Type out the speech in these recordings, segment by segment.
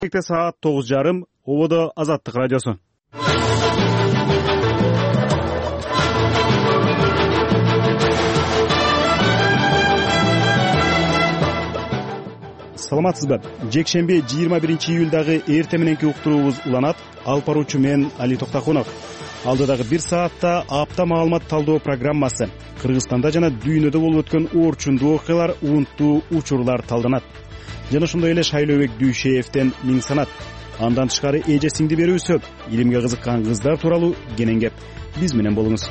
Саат 9:30 Ободо Азаттык радиосу. Саламатсызбы? Жекшемби 21-июлдагы эрте мененки уктуруубуз уланат. Алып баруучу мен Али Токтакунов. Алдыдагы 1 саатта апта маалымат талдоо программасы. Кыргызстанда жана дүйнөдө болуп өткөн оорчундуу окуялар, уунттуу учурлар талданат. Жана ошондой эле Шайлообек Дүйшеевден миң санат. Андан тышкары эже сиңди берүүсү, илимге кызыккан кыздар тууралуу кенен кеп. Биз менен болуңуз.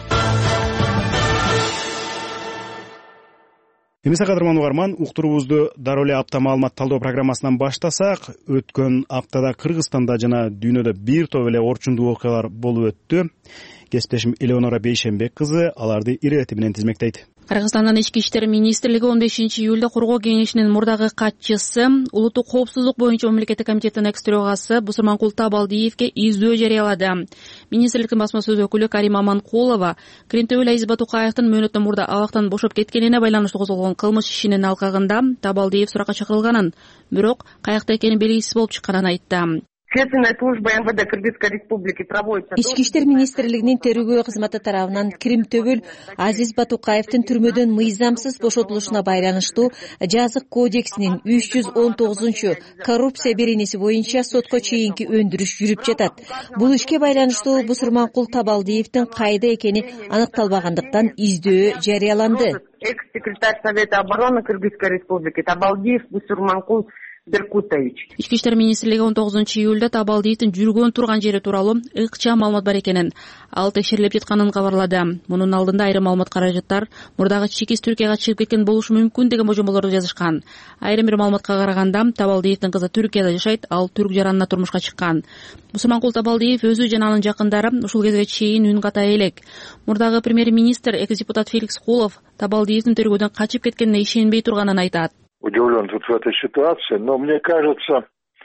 Эмесе кадырман угарман, уктуруубузду дароо эле апта маалымат талдоо программасынан баштасак, өткөн аптада Кыргызстанда жана дүйнөдө бир топ эле оорчундуу окуялар болуп өттү. Кесиптешим Элеонора Бейшенбек кызы аларды иретти менен тизмектейт. Кыргызстандын ички иштер министрлиги 15-июлда Коргоо кеңешинин мурдагы катчысы, улуттук коопсуздук боюнча мамлекеттик комитеттин экс-төрагасы Бусурманкул Табалдиевге издөө жарыялады. Министрликтин басма сөз өкүлү Карима Аманкулова Кримтөбөл Азиз Батукаевдин мөөнөттөн мурда абактан бошоп кеткенине байланыштуу козголгон кылмыш ишинин алкагында Табалдиев суракка чакырылганын, бирок каякта экени белгисиз болуп чыкканын айтты. Следственная служба МВД Кыргызской республики проводится. Ички иштер министрлигинин тергөө кызматы тарабынан Кримтөбөл Азиз Батукаевдин түрмөдөн мыйзамсыз бошотулушуна байланыштуу жазык кодексинин 319 коррупция беренеси боюнча сотко чейинки өндүрүш жүрүп жатат. Бул ишке байланыштуу Бусурманкул Табалдиевдин кайда экени аныкталбагандыктан издөө жарыяланды. Экс-секретарь Совета обороны Кыргызской республики Табалдиев Бусурманкул Беркутович. Ички иштер министрлиги 19-июлда Табалдиевдин жүргөн турган жери тууралуу ыкча маалымат бар экенин, ал текшерилип жатканын кабарлады. Мунун алдында айрым маалымат каражаттар мурдагы чекиз Түркияга чыгып кеткен болушу мүмкүн деген божомолорду жазышкан. Айрым бир маалыматка караганда Табалдиевдин кызы Түркияда жашайт, ал түрк жаранына турмушка чыккан. Бусурманкул Табалдиев өзү жана анын жакындары ушул кезге чейин үн катай элек. Мурдагы премьер-министр экс-депутат Феликс Кулов Табалдиевдин төргөдөн качып кеткенине ишенбей турганын айтат. Удивлен тут в этой ситуации, но мне кажется,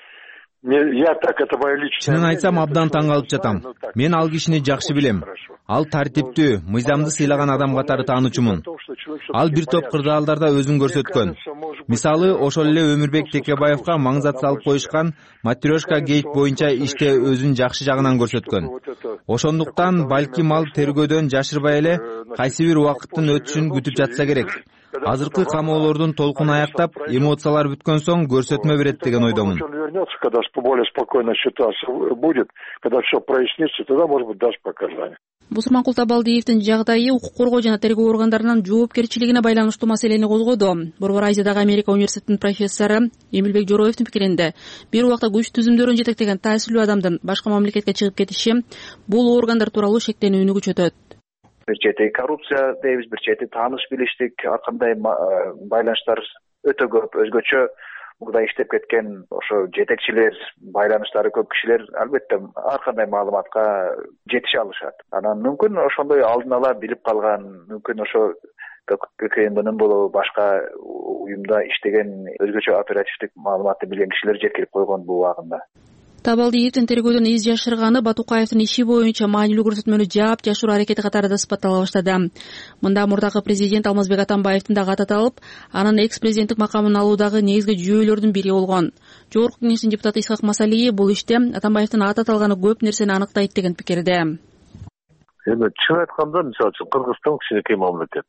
я так это мое личное. Чынын айтсам, абдан таң калып жатам. Мен ал кишини жакшы билем. Ал тартиптүү, мыйзамды сыйлаган адам катары таануучумун. Ал бир топ кырдаалдарда өзүн көрсөткөн. Мисалы, ошол эле Өмүрбек Текебаевга маңзат салып коюшкан Матрешка гейт боюнча иште өзүн жакшы жагынан көрсөткөн. Ошондуктан балким ал тергөөдөн жашырбай эле кайсы бир убакыттын өтүшүн күтүп жатса керек. Азыркы камоолордун толкун аяктап, эмоциялар бүткөн соң көрсөтмө берет деген ойдомун. Когда более спокойная ситуация будет, когда все прояснится, тогда, может быть, даст показания. Бусурманкул Табалдиевдин жагдайы укук коргоо жана тергөө органдарынын жоопкерчилигине байланыштуу маселени козгоду. Борбор Азиядагы Америка университетинин профессору Эмилбек Жороевдин пикиринде, бир убакта күч түзүмдөрүн жетектеген таасирлүү адамдын башка мамлекетке чыгып кетиши бул органдар тууралуу шектенүүнү күчөтөт. Бир чети коррупция дейбиз, бир чети тааныш билиштик, ар кандай байланыштар өтө көп, өзгөчө мурда иштеп кеткен ошо жетекчилер, байланыштары көп кишилер албетте ар кандай маалыматка жетише алышат. Анан мүмкүн ошондой алдын ала билип калган, мүмкүн ошо ККМБнын болобу башка уюмда иштеген өзгөчө оперативдик маалыматты билген кишилер жеткирип койгон бул убагында. Табалдиевдин тергөөдөн из жашырганы Батукаевдин иши боюнча маанилүү көрсөтмөнү жаап жашыруу аракети катары да сыпаттала баштады. Мында мурдагы президент Алмазбек Атамбаевдин дагы аты аталып, анын экс-президенттик макамын алуудагы негизги жүйөлөрдүн бири болгон. Жогорку кеңештин депутаты Исхак Масалиев бул иште Атамбаевдин аты аталганы көп нерсени аныктайт деген пикирде. Эми чын айтканда, мисалы үчүн Кыргызстан кичинекей мамлекет.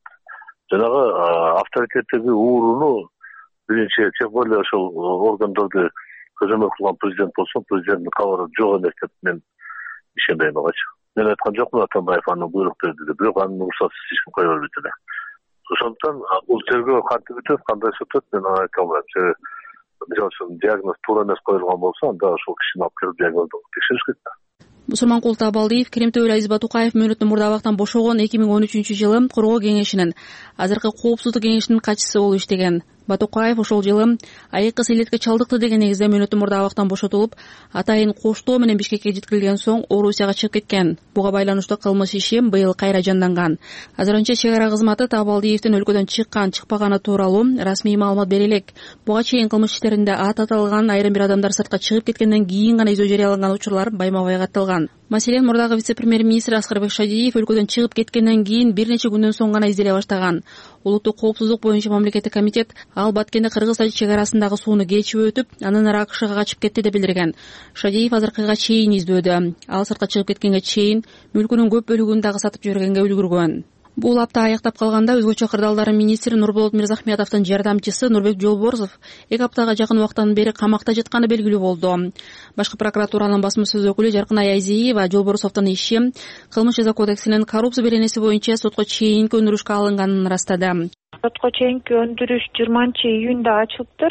Жанагы авторитеттеги ууруну биринчи тем более ошол органдарды көзөмөл кылган президент болсо, президенттин кабары жок эмес деп мен ишенбейм агачы. Мен айткан жокмун, Атамбаев анын буйрук берди деп, бирок анын уруксатсыз эч ким кое бербейт эле. Ошондуктан бул тергөө кантип өтөт, кандай өтөт, мен аны айта албайм. Мисалы үчүн диагноз туура эмес коюлган болсо, анда ошол кишини алып келип диагноздоп текшериш керек да. Бусурманкул Табалдиев Кримтөбөл Азиз Батукаев мөөнөттөн мурда абактан бошогон 2013-жылы Коргоо кеңешинин, азыркы коопсуздук кеңешинин катчысы болуп иштеген. Батукаев ошол жылы айыкка силетке чалдыкты деген негизде мөөнөттөн мурда абактан бошотулуп, атайын коштоо менен Бишкекке жеткирилген соң Орусияга чыгып кеткен. Буга байланыштуу кылмыш иши быйыл кайра жанданган. Азырынча чек ара кызматы Табалдиевдин өлкөдөн чыккан-чыкпаганы тууралуу расмий маалымат бере элек. Буга чейин кылмыш иштеринде аты аталган айрым бир адамдар сыртка чыгып кеткенден кийин гана издөө жарыяланган учурлар байма-бай катталган. Маселен, мурдагы вице-премьер-министр Аскарбек Шадиев өлкөдөн чыгып кеткенден кийин бир нече күндөн соң гана изделе баштаган. Улуттук коопсуздук боюнча мамлекеттик комитет ал Баткенде Кыргыз чек арасындагы сууну кечип өтүп, андан ары АКШга качып кетти деп билдирген. Шадиев азыркыга чейин издөөдө. Ал сыртка чыгып кеткенге чейин мүлкүнүн көп бөлүгүн дагы сатып жибергенге үлгүргөн. Бул апта аяктап калганда өзгөчө кырдаалдардын министри Нурболот Мирзахметовдун жардамчысы Нурбек Жолборсов 2 аптага жакын убакыттан бери камакта жатканы белгилүү болду. Башкы прокуратуранын басма сөз өкүлү Жаркынай Айзиева Жолборсовдун иши Кылмыш жаза кодексинин коррупция беренеси боюнча сотко чейинки өндүрүшкө алынганын ырастады. Сотко чейинки өндүрүш 20-июнда ачылыптыр,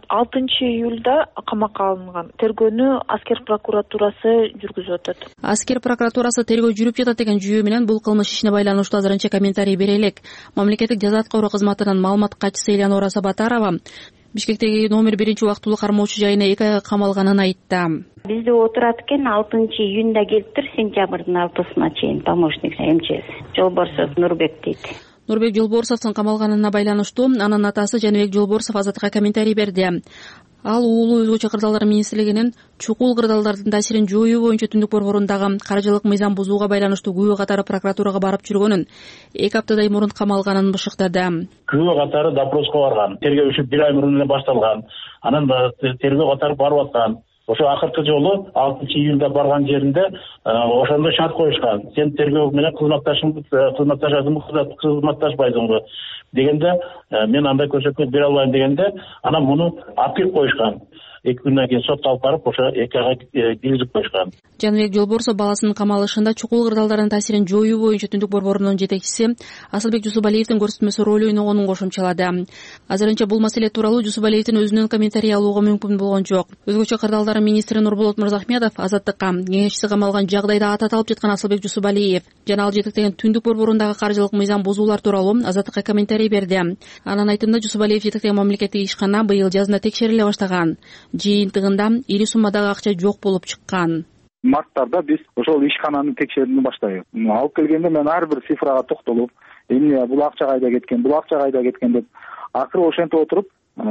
6-июлда камакка алынган. Тергөөнү аскер прокуратурасы жүргүзүп атат. Аскер прокуратурасы тергөө жүрүп жатат деген жүйө менен бул кылмыш ишине байланыштуу азырынча комментарий бере элек. Мамлекеттик жаза аткаруу кызматынын маалымат катчысы Элеонора Сабатарова Бишкектеги номер 1 убактылуу кармоочу жайына 2 айга камалганын айтты. Бизде отурат экен 6-июнда келиптир, сентябрдын 6-сына чейин помощник МЧС Жолборсов Нурбек дейт. Нурбек Жолборсовдун камалганына байланыштуу анын атасы Жаныбек Жолборсов Азаттыкка комментарий берди. Ал уулу өзгөчө кырдаалдар министрлигинин чукул кырдаалдардын таасирин жоюу боюнча түндүк борборундагы каржылык мыйзам бузууга байланыштуу күбө катары прокуратурага барып жүргөнүн, 2 аптадай мурун камалганын бышыктады. Күбө катары допроско барган, тергөө иши 1 ай мурун эле башталган. Анан тергөө катары барып аткан. Ошо акыркы жолу 6-июлда барган жеринде ошондо шарт коюшкан. Сен тергөө менен кызматташасыңбы, кызматташпайсыңбы дегенде мен андай көрсөтмө бере албайм дегенде анан муну алып коюшкан. 2 күндөн кийин сотко алып барып ошо 2 айга киргизип коюшкан. Жаныбек Жолборсов баласынын камалышында чукул кырдаалдардын таасирин жоюу боюнча түндүк борборунун жетекчиси Асылбек Жусупалиевдин көрсөтмөсү роль ойногонун кошумчалады. Азырынча бул маселе тууралуу Жусупалиевдин өзүнүн комментарий алууга мүмкүн болгон жок. Өзгөчө кырдаалдардын министри Нурболот Мирзахметов Азаттыкка кеңешчиси камалган жагдайда ат аталып жаткан Асылбек Жусупалиев жана ал жетектеген түндүк борборундагы каржылык мыйзам бузуулар тууралуу Азаттыкка комментарий берди. Анын айтымында Жусупалиев жетектеген мамлекеттик ишкана быйыл жазында текшериле баштаган. Жыйынтыгында ири суммадагы акча жок болуп чыккан. Марттарда биз ошол ишкананы текшерүүнү баштайбыз. Алып келгенде мен ар бир цифрага токтолуп, эмне бул акча кайда кеткен деп акыры ошентип отуруп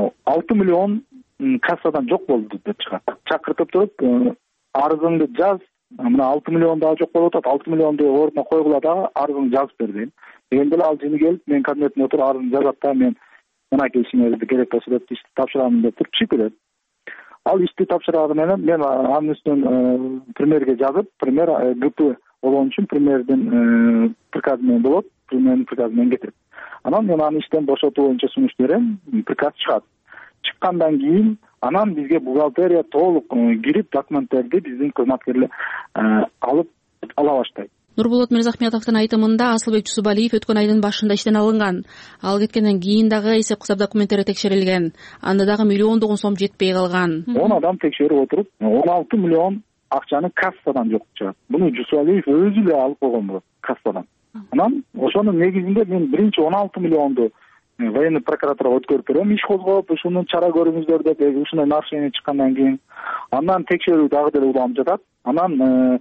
6 миллион кассадан жок болду деп чыгат. Чакыртып туруп арызыңды жаз, мына 6 миллион дагы жок болуп атат, 6 миллионду ордуна койгула дагы арызыңды жазып бер дейм. Дегенде эле ал жини келип мен кабинетимде отуруп арызын жазат да мен мынакей ишиңерди керек болсо деп ишти тапшырам деп туруп чыгып кетет. Ал ишти тапшырганы менен мен анын үстүнөн премьерге жазып, премьер ГП болгон үчүн премьердин приказы менен болот, премьердин приказы менен кетет. Анан мен аны иштен бошотуу боюнча сунуш берем, приказ чыгат. Чыккандан кийин анан бизге бухгалтерия толук кирип документтерди биздин кызматкерлер алып ала баштайт. Нурболот Мирзахметовдун айтымында Асылбек Жусупалиев өткөн айдын башында иштен алынган. Ал кеткенден кийин дагы эсеп-кысап документтери текшерилген. Анда дагы миллиондогон сом жетпей калган. 10 адам текшерип отуруп, 16 миллион акчаны кассадан жок чыгат. Буну Жусупалиев өзү эле алып койгон болот кассадан. Анан ошонун негизинде мен биринчи 16 миллионду военный прокуратурага өткөрүп берем, иш козгоп, ушунун чара көрүңүздөр деп ушундай нарушение чыккандан кийин андан текшерүү дагы деле уланып жатат. Анан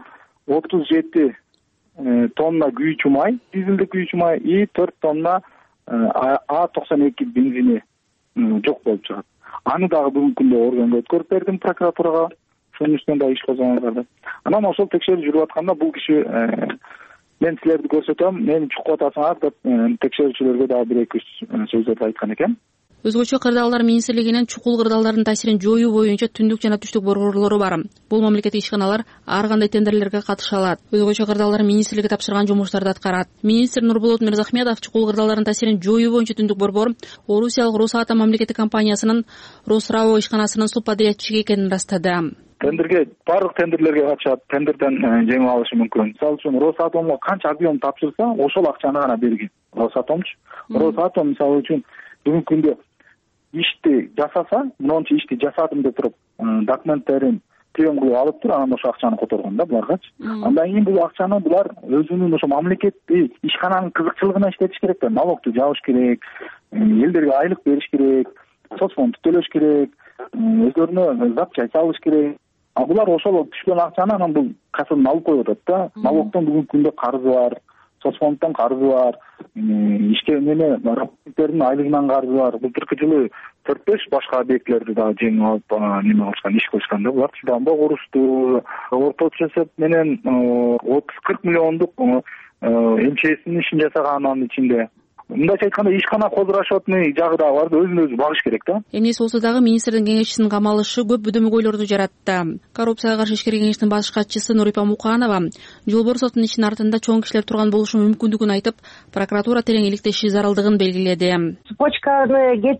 37 тонна күйүүчү май, дизелдик күйүүчү май и 4 тонна А92 бензини жок болуп чыгат. Аны дагы бүгүнкү күндө органга өткөрүп бердим прокуратурага. Ошонун үстүнөн дагы иш козгонулду. Анан ошол текшерүү жүрүп атканда бул киши мен силерди көрсөтөм, мени чукуп атасыңар деп текшерүүчүлөргө дагы 1-2 сөздөрдү айткан экен. Өзгөчө кырдаалдар министрлигинин чукул кырдаалдардын таасирин жоюу боюнча түндүк жана түштүк борборлору бар. Бул мамлекеттик ишканалар ар кандай тендерлерге катыша алат. Өзгөчө кырдаалдар министрлиги тапшырган жумуштарды аткарат. Министр Нурболот Мирзахметов чукул кырдаалдардын таасирин жоюу боюнча түндүк борбор Орусиялык Росатом мамлекеттик компаниясынын Росрао ишканасынын субподрядчиги экенин ырастады. Тендерге, барлык тендерлерге катышат, тендерден жеңип алышы мүмкүн. Мисалы үчүн Росатомго канча объем тапшырса, ошол акчаны гана бергин. Росатомчу. Росатом мисалы үчүн бүгүнкү күндө ишти жасаса, мончу ишти жасадым деп туруп, документтерин прием кылып алыптыр, анан ошо акчаны которгон да буларгачы. Андан кийин бул акчаны булар өзүнүн ошо мамлекеттик ишкананын кызыкчылыгына иштетиш керек да, налогду жабыш керек, элдерге айлык бериш керек, соцфонд төлөш керек, өздөрүнө запчасть алыш керек. Булар ошол түшкөн акчаны анан бул кассадан алып коюп атат да. Налогдон бүгүнкү күндө карызы бар. соцфонддон карызы бар, работниктердин айлыгынан карызы бар. Былтыркы жылы 4-5 башка объектилерди дагы жеңип алып кылышкан, иш кылышкан да. Булар чыдамдуу курусту, орточо эсеп менен 30-40 миллиондук МЧСтин ишин жасаган анын ичинде. Мындайча айтканда ишкана кодурашотный жагы да бар да, өзүн өзү багыш керек да. Эмнеси болсо дагы министрдин кеңешчисинин камалышы көп бөдөмөгөйлөрдү жаратты. Коррупцияга каршы ишкер кеңештин баш катчысы Нурипа Муканова Жолбор сотунун ишинин артында чоң кишилер турган болушу мүмкүндүгүн айтып, прокуратура терең иликтеши зарылдыгын белгиледи. Цепочканы кетип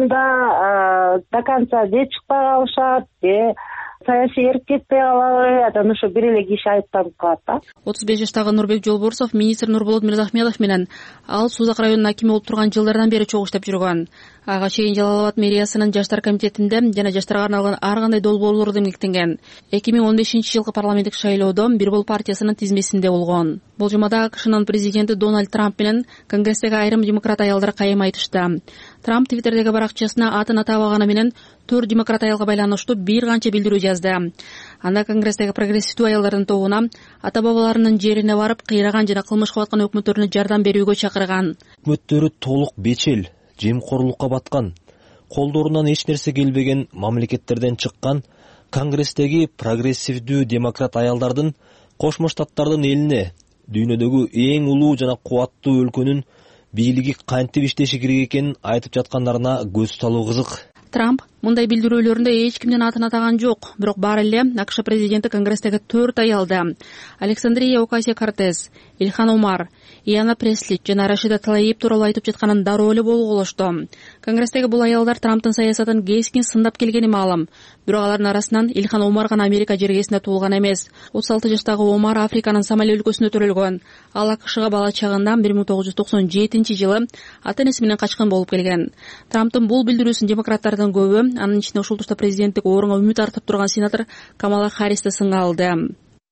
атканда до конца же чыкпай калышат, саясий эрк кетпей калабы, анан ошо бир эле киши айыпталып калат да. 35 жаштагы Нурбек Жолборсов министр Нурболот Мирзахметов менен ал Сузак районунун акими болуп турган жылдардан бери чогуу иштеп жүргөн. Ага чейин Жалал Абад мэриясынын жаштар комитетинде жана жаштарга арналган ар кандай долбоорлорду эмгектенген. 2015-жылкы парламенттик шайлоодо Бир Бол партиясынын тизмесинде болгон. Бул жумада АКШнын президенти Дональд Трамп менен Конгресстеги айрым демократ аялдар кайым айтышты. Трамп Твиттердеги баракчасына атын атабаганы менен 4 демократ аялга байланыштуу бир канча билдирүү жазды. Анда Конгресстеги прогрессивдүү аялдардын тобуна ата бабаларынын жерине барып кыйраган жана кылмыш кылып аткан өкмөттөрүнө жардам берүүгө чакырган. Өкмөттөрү толук бечел, жемкорлукка баткан, колдорунан эч нерсе келбеген мамлекеттерден чыккан Конгресстеги прогрессивдүү демократ аялдардын Кошмо Штаттардын элине, дүйнөдөгү эң улуу жана кубаттуу өлкөнүн бийлиги кантип иштеши керек экенин айтып жаткандарына көз салуу кызык. Трамп мындай билдирүүлөрүндө эч кимдин атын атаган жок, бирок баары эле АКШ президенти Конгресстеги 4 аялды: Александрия Ocasio-Cortez, Ильхан Омар, Иана Пресли жана Рашида Тлаиб тууралуу айтып жатканын дароо эле болгоолошту. Конгресстеги бул аялдар Трамптын саясатын кескин сындап келгени маалым. Бирок алардын арасынан Ильхан Омар гана Америка жергесинде туулган эмес. 36 жаштагы Омар Африканын Сомали өлкөсүндө төрөлгөн. Ал АКШга бала чагында 1997-жылы ата-энеси менен качкан болуп келген. Трамптын бул билдирүүсүн демократтардын көбү, анын ичинде ушул турда президенттик орунга үмүт артып турган сенатор Камала Харрис да сынга алды.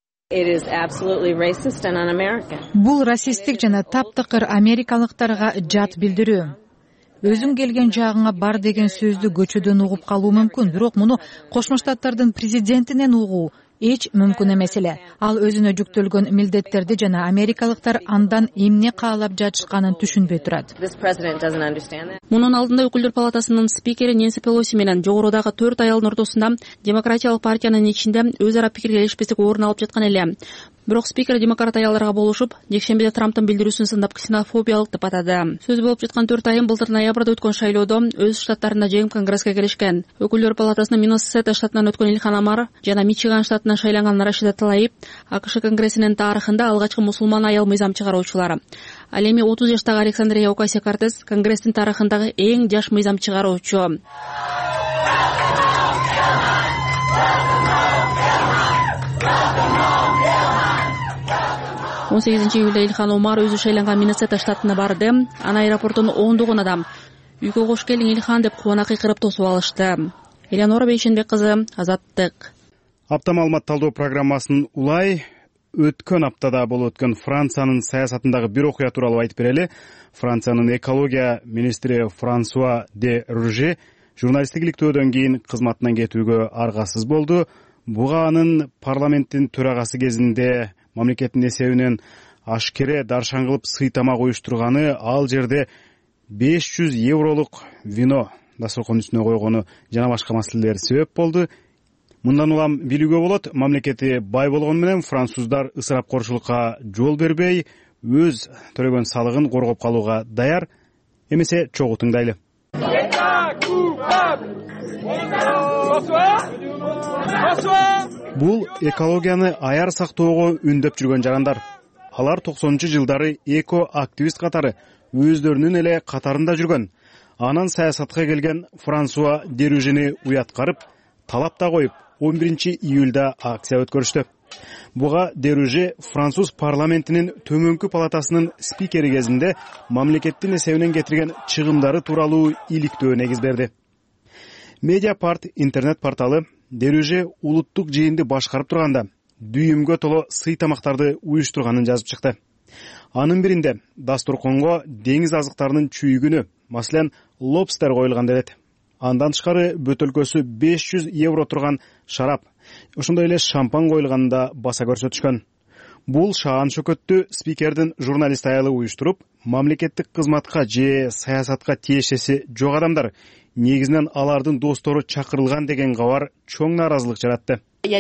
Бул расисттик жана таптакыр америкалыктарга жат билдирүү. Өзүң келген жагыңа бар деген сөздү көчөдөн угуп калуу мүмкүн, бирок муну Кошмо Штаттардын президентинен угуу эч мүмкүн эмес эле. Ал өзүнө жүктөлгөн милдеттерди жана америкалыктар андан эмне каалап жатышканын түшүнбөй турат. Мунун алдында өкүлдөр палатасынын спикери Нэнси Пелоси менен жогорудагы 4 аялдын ортосунда демократиялык партиянын ичинде өз ара пикир келишпестик орун алып жаткан эле. Бирок спикер демократ аялдарга болушуп, жекшембиде Трамптын билдирүүсүн сындап ксенофобиялык деп атады. Сөз болуп жаткан 4 айым былтыр ноябрда өткөн шайлоодо өз штаттарында жеңип Конгресске келишкен. Өкүлдөр палатасынын Миннесота штатынан өткөн Ильхан Омар жана Мичиган штатынан шайланган Рашида Тлаиб АКШ Конгрессинин тарыхында алгачкы мусулман аял мыйзам чыгаруучулар. Ал эми 30 жаштагы Александрия Ocasio-Cortez Конгресстин тарыхындагы эң жаш мыйзам чыгаруучу. 18-июлда Ильхан Омар өзү шайланган Миннесота штатына барды. Аны аэропорттон ондогон адам үйгө кош келиң Ильхан деп кубана кыйкырып тосуп алышты. Элеонора Бейшенбек кызы, Азаттык. Апта маалымат талдоо программасын улай өткөн аптада болуп өткөн Франциянын саясатындагы бир окуя тууралуу айтып берели. Франциянын экология министри Франсуа де Руже журналисттик иликтөөдөн кийин кызматынан кетүүгө аргасыз болду. Буга анын парламенттин төрагасы кезинде мамлекеттин эсебинен ашкере даршан кылып сый тамак уюштурганы, ал жерде 500 евролук вино дасторкондун үстүнө койгону жана башка маселелер себеп болду. Мындан улам билүүгө болот, мамлекети бай болгону менен француздар ысырапкорчулукка жол бербей, өз төлөгөн салыгын коргоп калууга даяр. Эмесе чогуу тыңдайлы. Бул экологияны аяр сактоого үндөп жүргөн жарандар. Алар 90-жылдары эко-активист катары өздөрүнүн эле катарында жүргөн. Анан саясатка келген Франсуа де Ружени уяткарып, талап да коюп 11-июлда акция өткөрүштү. Буга де Руже француз парламентинин төмөнкү палатасынын спикери кезинде мамлекеттин эсебинен кетирген чыгымдары тууралуу иликтөө негиз берди. Mediapart интернет порталы де Руже улуттук жыйынды башкарып турганда дүйүмгө толо сый тамактарды уюштурганын жазып чыкты. Анын биринде дасторконго деңиз азыктарынын чүйгүнү, маселен, лобстер коюлган дедет. Андан тышкары бөтөлкөсү 500 евро турган шарап, ошондой эле шампан коюлганында баса көрсөтүшкөн. Бул шаан шөкөттү спикердин журналист аялы уюштуруп, мамлекеттик кызматка же саясатка тиешеси жок адамдар, негизинен алардын достору чакырылган деген кабар чоң нааразылык жаратты.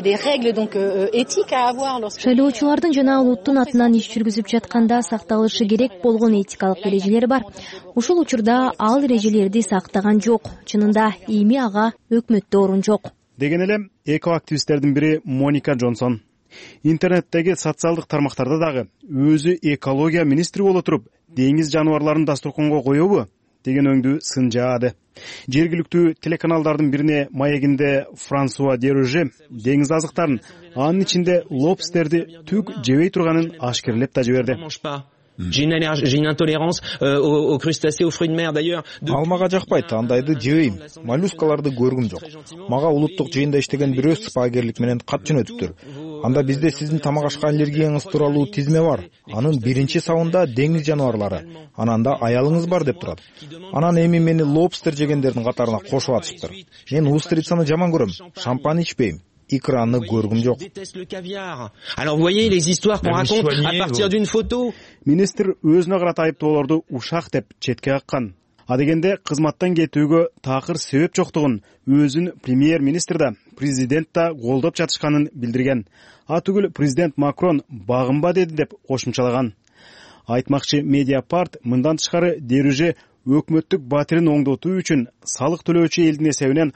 Шайлоочулардын жана улуттун атынан иш жүргүзүп жатканда сакталышы керек болгон этикалык эрежелер бар. Ушул учурда ал эрежелерди сактаган жок. Чынында эми ага өкмөттө орун жок. Деген эле экоактивисттердин бири Моника Джонсон. Интернеттеги социалдык тармактарда дагы өзү экология министри боло туруп, деңиз жаныбарларын дасторконго коебу деген өңдүү сын жаады. Жергиликтүү телеканалдардын бирине маегинде Франсуа Деруже деңиз азыктарын, анын ичинде лобстерди түк жебей турганын ашкерлеп да жиберди. J'ai une intolérance aux crustacés, aux fruits de mer d'ailleurs. Ал мага жакпайт, андайды жебейм. Моллюскаларды көргүм жок. Мага улуттук жыйында иштеген бирөө спагерлик менен кат жөнөтүптүр. Анда бизде сиздин тамак ашка аллергияңыз тууралуу тизме бар. Анын биринчи сабында деңиз жаныбарлары, ананда аялыңыз бар деп турат. Анан эми мени лобстер жегендердин катарына кошуп атышыптыр. Мен устрицаны жаман көрөм, шампань ичпейм. Икранны көргүм жок. Alors vous voyez les histoires qu'on raconte à partir d'une photo. Министр өзүнө карата айыптоолорду ушак деп четке каккан. А дегенде кызматтан кетүүгө такыр себеп жоктугун өзүн премьер-министр да, президент да колдоп жатышканын билдирген. А түгүл президент Макрон багынба деди деп кошумчалаган. Айтмакчы Медиапарт мындан тышкары Деруже өкмөттүк батирин оңдотуу үчүн салык төлөөчү элдин эсебинен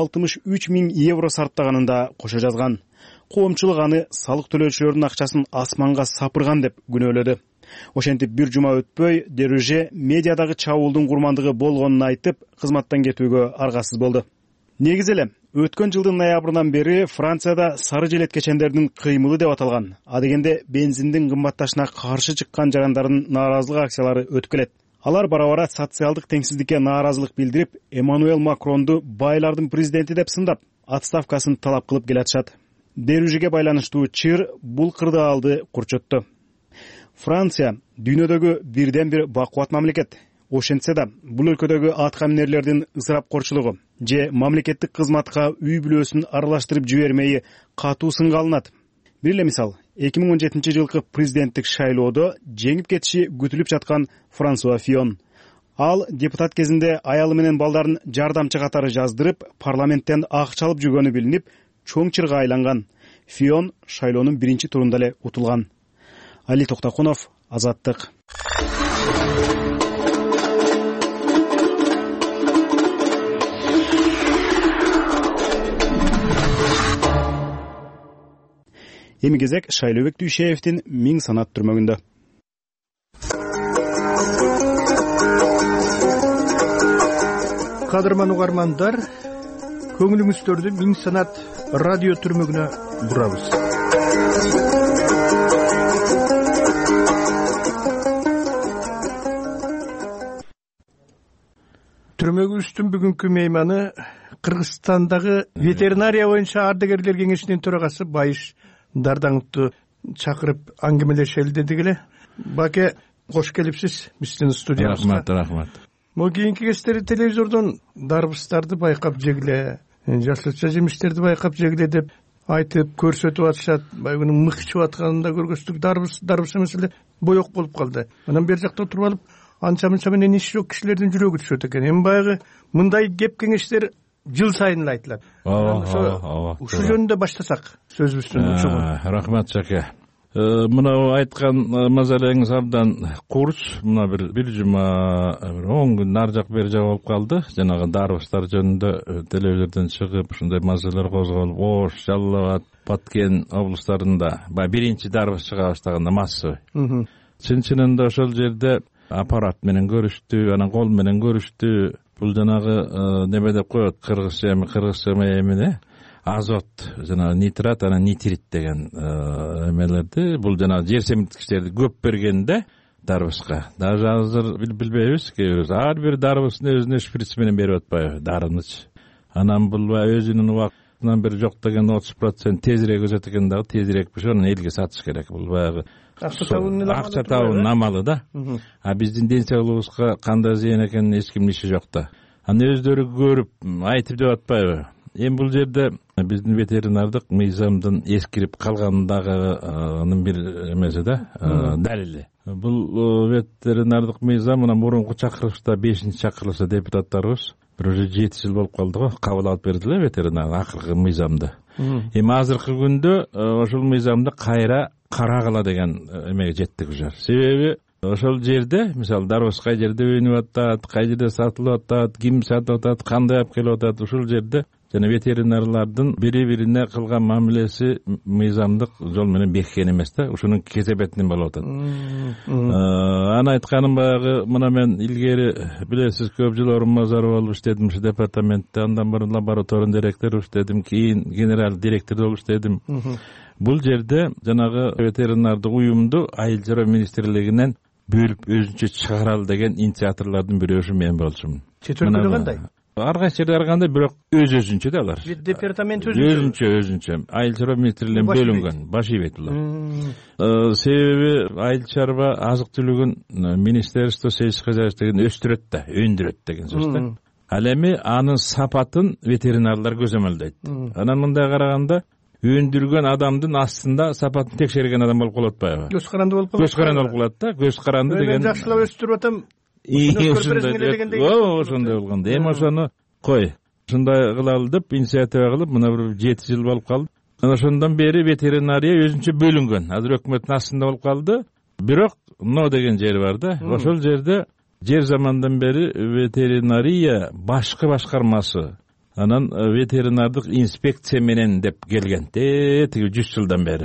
63 000 евро сарптаганын да кошо жазган. Коомчулук аны салык төлөөчүлөрдүн акчасын асманга сапырган деп күнөөлөдү. Ошентип бир жума өтпөй Деруже медиадагы чабуулдун курмандыгы болгонун айтып, кызматтан кетүүгө аргасыз болду. Негизи эле өткөн жылдын ноябрынан бери Францияда сары желеткечендердин кыймылы деп аталган, а дегенде бензиндин кымбатташына каршы чыккан жарандардын нааразылык акциялары өтүп келет. Алар бара-бара социалдык теңсиздикке нааразылык билдирип, Эммануэл Макронду байлардын президенти деп сындап, отставкасын талап кылып келатышат. Деружеге байланыштуу чыр бул кырдаалды курчотту. Франция дүйнөдөгү бирден бир бакубат мамлекет. Ошентсе да, бул өлкөдөгү аткаминерлердин ысырапкорчулугу же мамлекеттик кызматка үй бүлөсүн аралаштырып жибермеyi катуу сынга алынат. Бир эле мисал, 2017 жылкы президенттик шайлоодо жеңип кетиши күтүлүп жаткан Франсуа Фион. Ал депутат кезинде аялы менен балдарын жардамчы катары жаздырып, парламенттен акча алып жүргөнү билинип, чоң чырга айланган. Фион шайлоонун биринчи турунда эле утулган. Али Токтакунов, Азаттык. Эми кезек Шайлообек Дүйшеевдин Миң санат түрмөгүндө. Кадырман угармандар, көңүлүңүздөрдү Миң санат радио түрмөгүнө бурабыз. Түрмөгүбүздүн бүгүнкү мейманы Кыргызстандагы ветеринария боюнча ардагерлер кеңешинин төрагасы Байыш Дардановду чакырып аңгемелешели дедик эле. Баке, кош келипсиз биздин студиябызга. Рахмат. Могу кийинки кездери телевизордон дарбыздарды байкап жегиле, жашылча жемиштерди байкап жегиле деп айтып көрсөтүп атышат. Байгуну мыкчып атканында көргөздүк. Дарбыз эмес эле боек болуп калды. Анан бер жакта туруп алып, анча-мынча менен иши жок кишилердин жүрөгү түшөт экен. Эми баягы мындай кеп кеңештер жыл сайын эле айтылат. Ушул жөнүндө баштасак сөзүбүздүн учугун. Рахмат Жаке. Мына айткан маселеңиз абдан курч. Мына бир жума 10 күн ар жак бери жак болуп калды. Жанагы дарбыздар жөнүндө телевизордон чыгып ушундай маселелер козголуп, Ош, Жалал Абад, Баткен облустарында биринчи дарбыз чыга баштаганда массовый. Чын-чынында да ошол жерде аппарат менен көрүштү, анан кол менен көрүштү. Бул жанагы неме деп коет, кыргызча эмне? Азот, жана нитрат, анан нитрит деген эмелерди. Бул жана жер семирткичтерди көп бергенде дарбызга. Даже азыр билбейбиз, ар бир дарбыздын өзүнө шприц менен берип атпайбы, дарынычы. Анан бул өзүнүн убактынан бир жок деген 30% тезирээк өсөт экен дагы, тезирээк бишип анан элге сатыш керек. Бул баягы акча табуунун амалы да. А биздин ден соолугубузга кандай зыян экенин эч кимдин иши жок да. Аны өздөрү көрүп айтып деп атпайбы. эми бул жерде биздин ветеринардык мыйзамдын эскирип калгандагынын бир эмеси да, далили. Бул ветеринардык мыйзам мына мурунку чакырылышта 5-чакырылышта депутаттарыбыз бир уже 7 жыл болуп калды го, кабыл алып берди эле ветеринар акыркы мыйзамды. Эми азыркы күндө ошол мыйзамды кайра карагыла деген эмеге жеттик уже. Себеби ошол жерде мисалы дарбоз кай жерде өнүп атат, кай жерде сатылып атат, ким сатып атат, кандай алып келип атат, ушул жерде жана ветеринарлардын бири-бирине кылган мамилеси мыйзамдык жол менен беккен эмес да, ушунун кесепетинен болуп атат. Аны айтканым баягы, мына мен илгери билесиз көп жыл орун базары болуп иштедим ушу департаментте, андан мурун лабораториянын директору иштедим, кийин генерал директор болуп иштедим. Бул жерде жанагы ветеринардык уюмду Айыл чарба министрлигинен бөлүп өзүнчө чыгаралы деген инициаторлордун бирөө ушу мен болчумун. Чет өлкөдө кандай? Ар кайсы жерде ар кандай, бирок өзүнчө да алар. Департамент өзүнчө. Айыл чарба министрлигинен бөлүнгөн, баш ийбейт булар. Себеби айыл чарба азык түлүгүн министерство сельского хозяйства деген өстүрөт да, өндүрөт деген сөз да. Ал эми анын сапатын ветеринарлар көзөмөлдөйт. Анан мындай караганда өндүргөн адамдын астында сапатын текшерген адам болуп калат атпайбы? Көз каранды болуп калат. Көз каранды болуп калат да. Көз каранды деген. Мен жакшылап өстүрүп атам. Ошондой болгондо эми ошону кой. Ушундай кылалы деп инициатива кылып, мына бир 7 жыл болуп калды. Анан ошондон бери ветеринария өзүнчө бөлүнгөн. Азыр өкмөттүн астында болуп калды. Бирок но деген жери бар да. Ошол жерде жер замандан бери ветеринария башкы башкармасы, анан ветеринардык инспекция менен деп келген. Тиги 100 жылдан бери.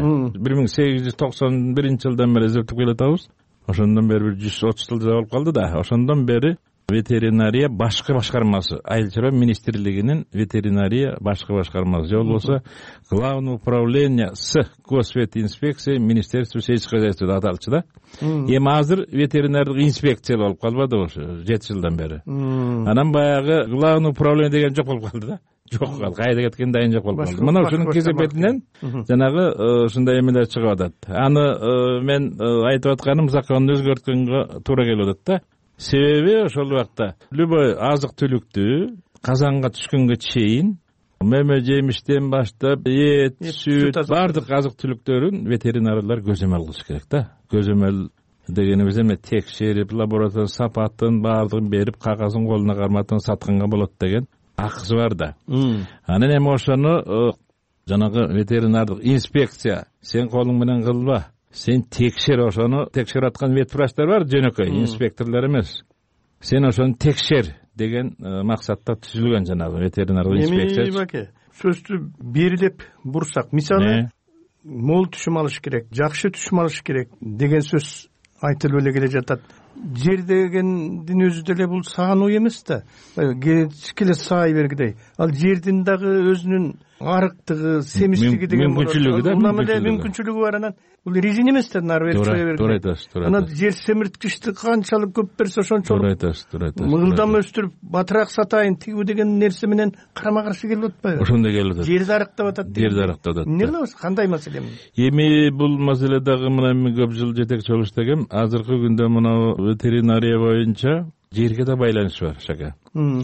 1891 бери эзептеп келатабыз. Ошондон бери 130 жыл болуп калды да. Ошондон бери ветеринария башкы башкармасы, Айыл чарба министрлигинин ветеринария башкы башкармасы, же болбосо главное управление с госветинспекция министерства сельского хозяйства деп аталчу да. Эми азыр ветеринардык инспекция болуп калбады ошо 7 жылдан бери. Анан баягы главное управление деген жок болуп калды да. Жок калды, кайда кеткен дайын жок болуп калды. Мына ушунун кесепетинен жанагы ушундай эмелер чыгып атат. Аны мен айтып атканым законду өзгөрткөнгө туура келип атат да. Себеби ошол убакта любой азык түлүктү казанга түшкөнгө чейин меме жемиштен баштап эт, сүт, бардык азык түлүктөрүн ветеринарлар көзөмөл кылыш керек да. Көзөмөл дегенибиз эме текшерип, лаборатория сапатын бардыгын берип, кагазын колуна карматып сатканга болот деген акысы бар да. Анан эми ошону жанагы ветеринардык инспекция сен колуң менен кылба. Сен текшер, ошону текшерип аткан ветврачтар бар, жөнөкөй инспекторлор эмес. Сен ошону текшер деген максатта түзүлгөн жанагы ветеринардык инспекция. Эми баке, сөздү берилеп бурсак, мисалы мол түшүм алыш керек, жакшы түшүм алыш керек деген сөз айтылып эле келе жатат. Жер дегендин өзү деле бул саануу эмес да. Кичкеле саай бергидей. Ал жердин дагы өзүнүн арыктыгы, семиштиги деген мүмкүнчүлүгү да, мүмкүнчүлүгү бар. Анан бул резин эмес да, нары берип туура айтасыз. Анан жер семирткичти канчалык көп берсе ошончолук туура айтасыз. Мыгылдам өстүрүп, батыраак сатайын, тигүү деген нерсе менен карама каршы келип атпайбы? Ошондой келип атат. Жерди арыктап атат. Эмне кылабыз? Кандай маселе? Эми бул маселе дагы мына көп жыл жетекчи болуп иштегем. Азыркы күндө мына ветеринария боюнча жерге да байланыш бар, шака.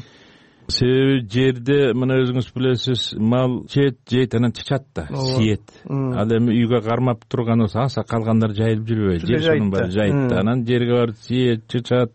Себеби жерде мына өзүңүз билесиз, мал жейт, анан чачат да, сиет. Ал эми үйгө кармап турган болсо, калгандар жайылып жүрбөйт. Жер шунун баары жайыт да. Анан жерге барып сиет, чачат.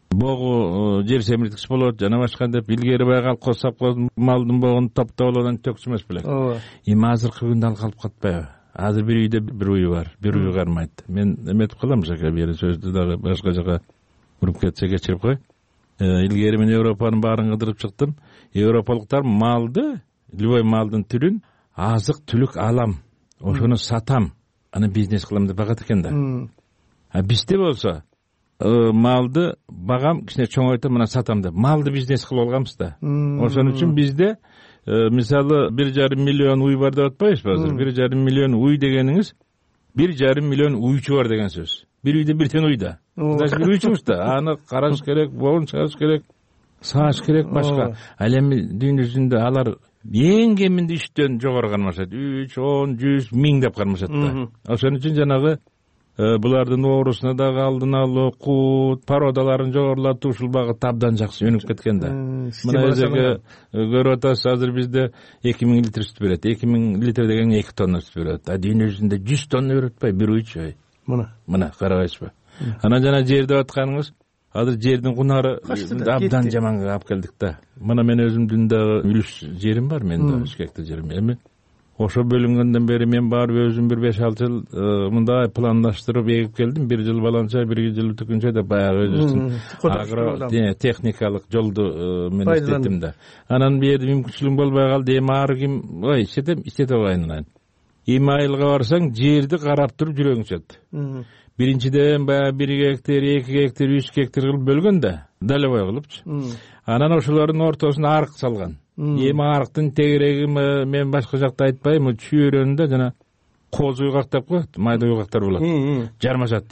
Богу жер семирткич болот, жана башка деп илгери байга косап малдын богун топтоп алып төкчүмөс белек. Эми азыркы күндө ал калып катпайбы? Азыр бир үйдө бир уй бар, бир уй кармайт. Мен эметип калам жака бери сөздү дагы башка жака уруп кетсе кечирип кой. Илгери мен Европанын баарын кыдырып чыктым. Европалыктар малды, любой малдын түрүн азык түлүк алам, ошону сатам, аны бизнес кылам деп багат экен да. А бизде болсо малды багам, кичине чоңойтуп мына сатам деп, малды бизнес кылып алганбыз да. Ошон үчүн бизде мисалы 1,5 миллион уй бар деп атпайбызбы азыр? 1,5 миллион уй дегениңиз 1,5 миллион уйчу бар деген сөз. Бир үйдө бирден уйда. Значит, бир уйчубуз да. Аны караш керек, богун чыгарыш керек, сааш керек башка. Ал эми дүйнө жүзүндө алар эң кеминде 3төн жогору кармашат. 3, 10, 100, 1000 деп кармашат да. Ошон үчүн жанагы булардын оорусуна дагы алдын алуу, кут, породаларын жогорулатуу ушул багытта абдан жакшы өнүп кеткен да. Мына өзүгө көрүп атасыз, азыр бизде 2000 литр сүт берет. 2000 литр деген 2 тонна сүт берет. Дүйнө жүзүндө 100 тонна берет атпайбы, бир уйчу. Мына карабайсызбы? Анан жана жер деп атканыңыз, азыр жердин кунары абдан жаманга алып келдик да. Мына мен өзүмдүн дагы үлүш жерим бар, менде 3 гектар жерим. Эми ошо бөлүнгөндөн бери мен барып өзүм бир 5-6 жыл мындай пландаштырып эгип келдим. 1 жыл баланча, 1 жыл түкүнчө деп баягы өзүбүздүн агро техникалык жолду мен иштеттим да. Анан бу жерде мүмкүнчүлүгүм болбой калды. Эми ар ким ой иштете койнун. Эми айылга барсаң жерди карап туруп жүрөгүң түшөт. Биринчиден баягы 1 гектар, 2 гектар, 3 гектар кылып бөлгөн да, далебой кылыпчы. Анан ошолордун ортосуна арык салган. Эми арыктын тегереги мен башка жакта айтпайм, чүйөрөнүндө жана коз уйгактап коет, майда уйгактар болот. Жармашат.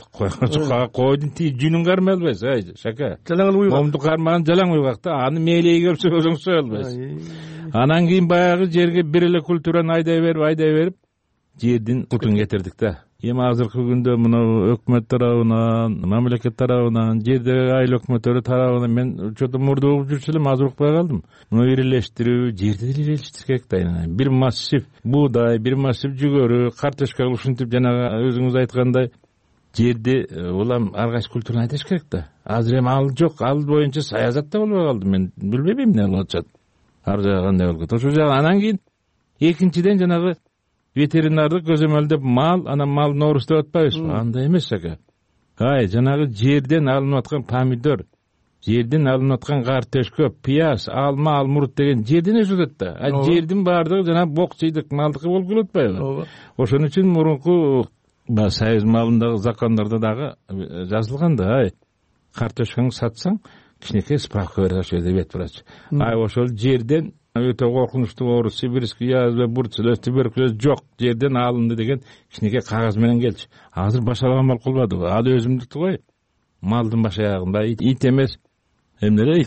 Койдун жүнүн кармай албайсыз, ай, шака. Жалаң уйгак. Момду кармаган жалаң уйгакта, аны мээлей келсе өзүң сой албайсыз. Анан кийин баягы жерге бир эле культураны айдай берип, жердин кутун кетирдик да. Эми азыркы күндө мына өкмөт тарабынан, мамлекет тарабынан, жердеги айыл өкмөттөрү тарабынан мен чөтө мурда угуп жүрчү элем, азыр укпай калдым. Муну ирелештирүү, жерди ирелештириш керек да. Бир массив буудай, бир массив жүгөрү, картошка ушинтип жана өзүңүз айткандай жерди улам ар кайсы культураны айтыш керек да. Азыр эми ал жок, ал боюнча саясат да болбой калды. Мен билбейм эмне болуп атышат. Ар жагы кандай болуп кетет. Ошол жагы анан кийин экинчиден жанагы ветеринардык көзөмөлдөп анан мал норус деп атпайбызбы? Андай эмес ака. Жанагы жерден алынып аткан помидор, жерден алынып аткан картошка, пияз, алма, алмурут деген жерден өсүп атат да. Жердин баардыгы жана бок чыйдык малдыкы болуп келип атпайбы? Ошон үчүн мурунку союз малындагы закондордо дагы жазылган да. Картошкаңды сатсаң, кичинекей справка берип ошол жерде бет врач. Ошол жерден өтө коркунучтуу оору, сибирский язва, бурцелез, туберкулез жок, жерден алынды деген кичинекей кагаз менен келчү. Азыр башалаган болуп калбадыбы? Ал өзүмдүктү кой. Малдын баш аягында ит эмес, эмне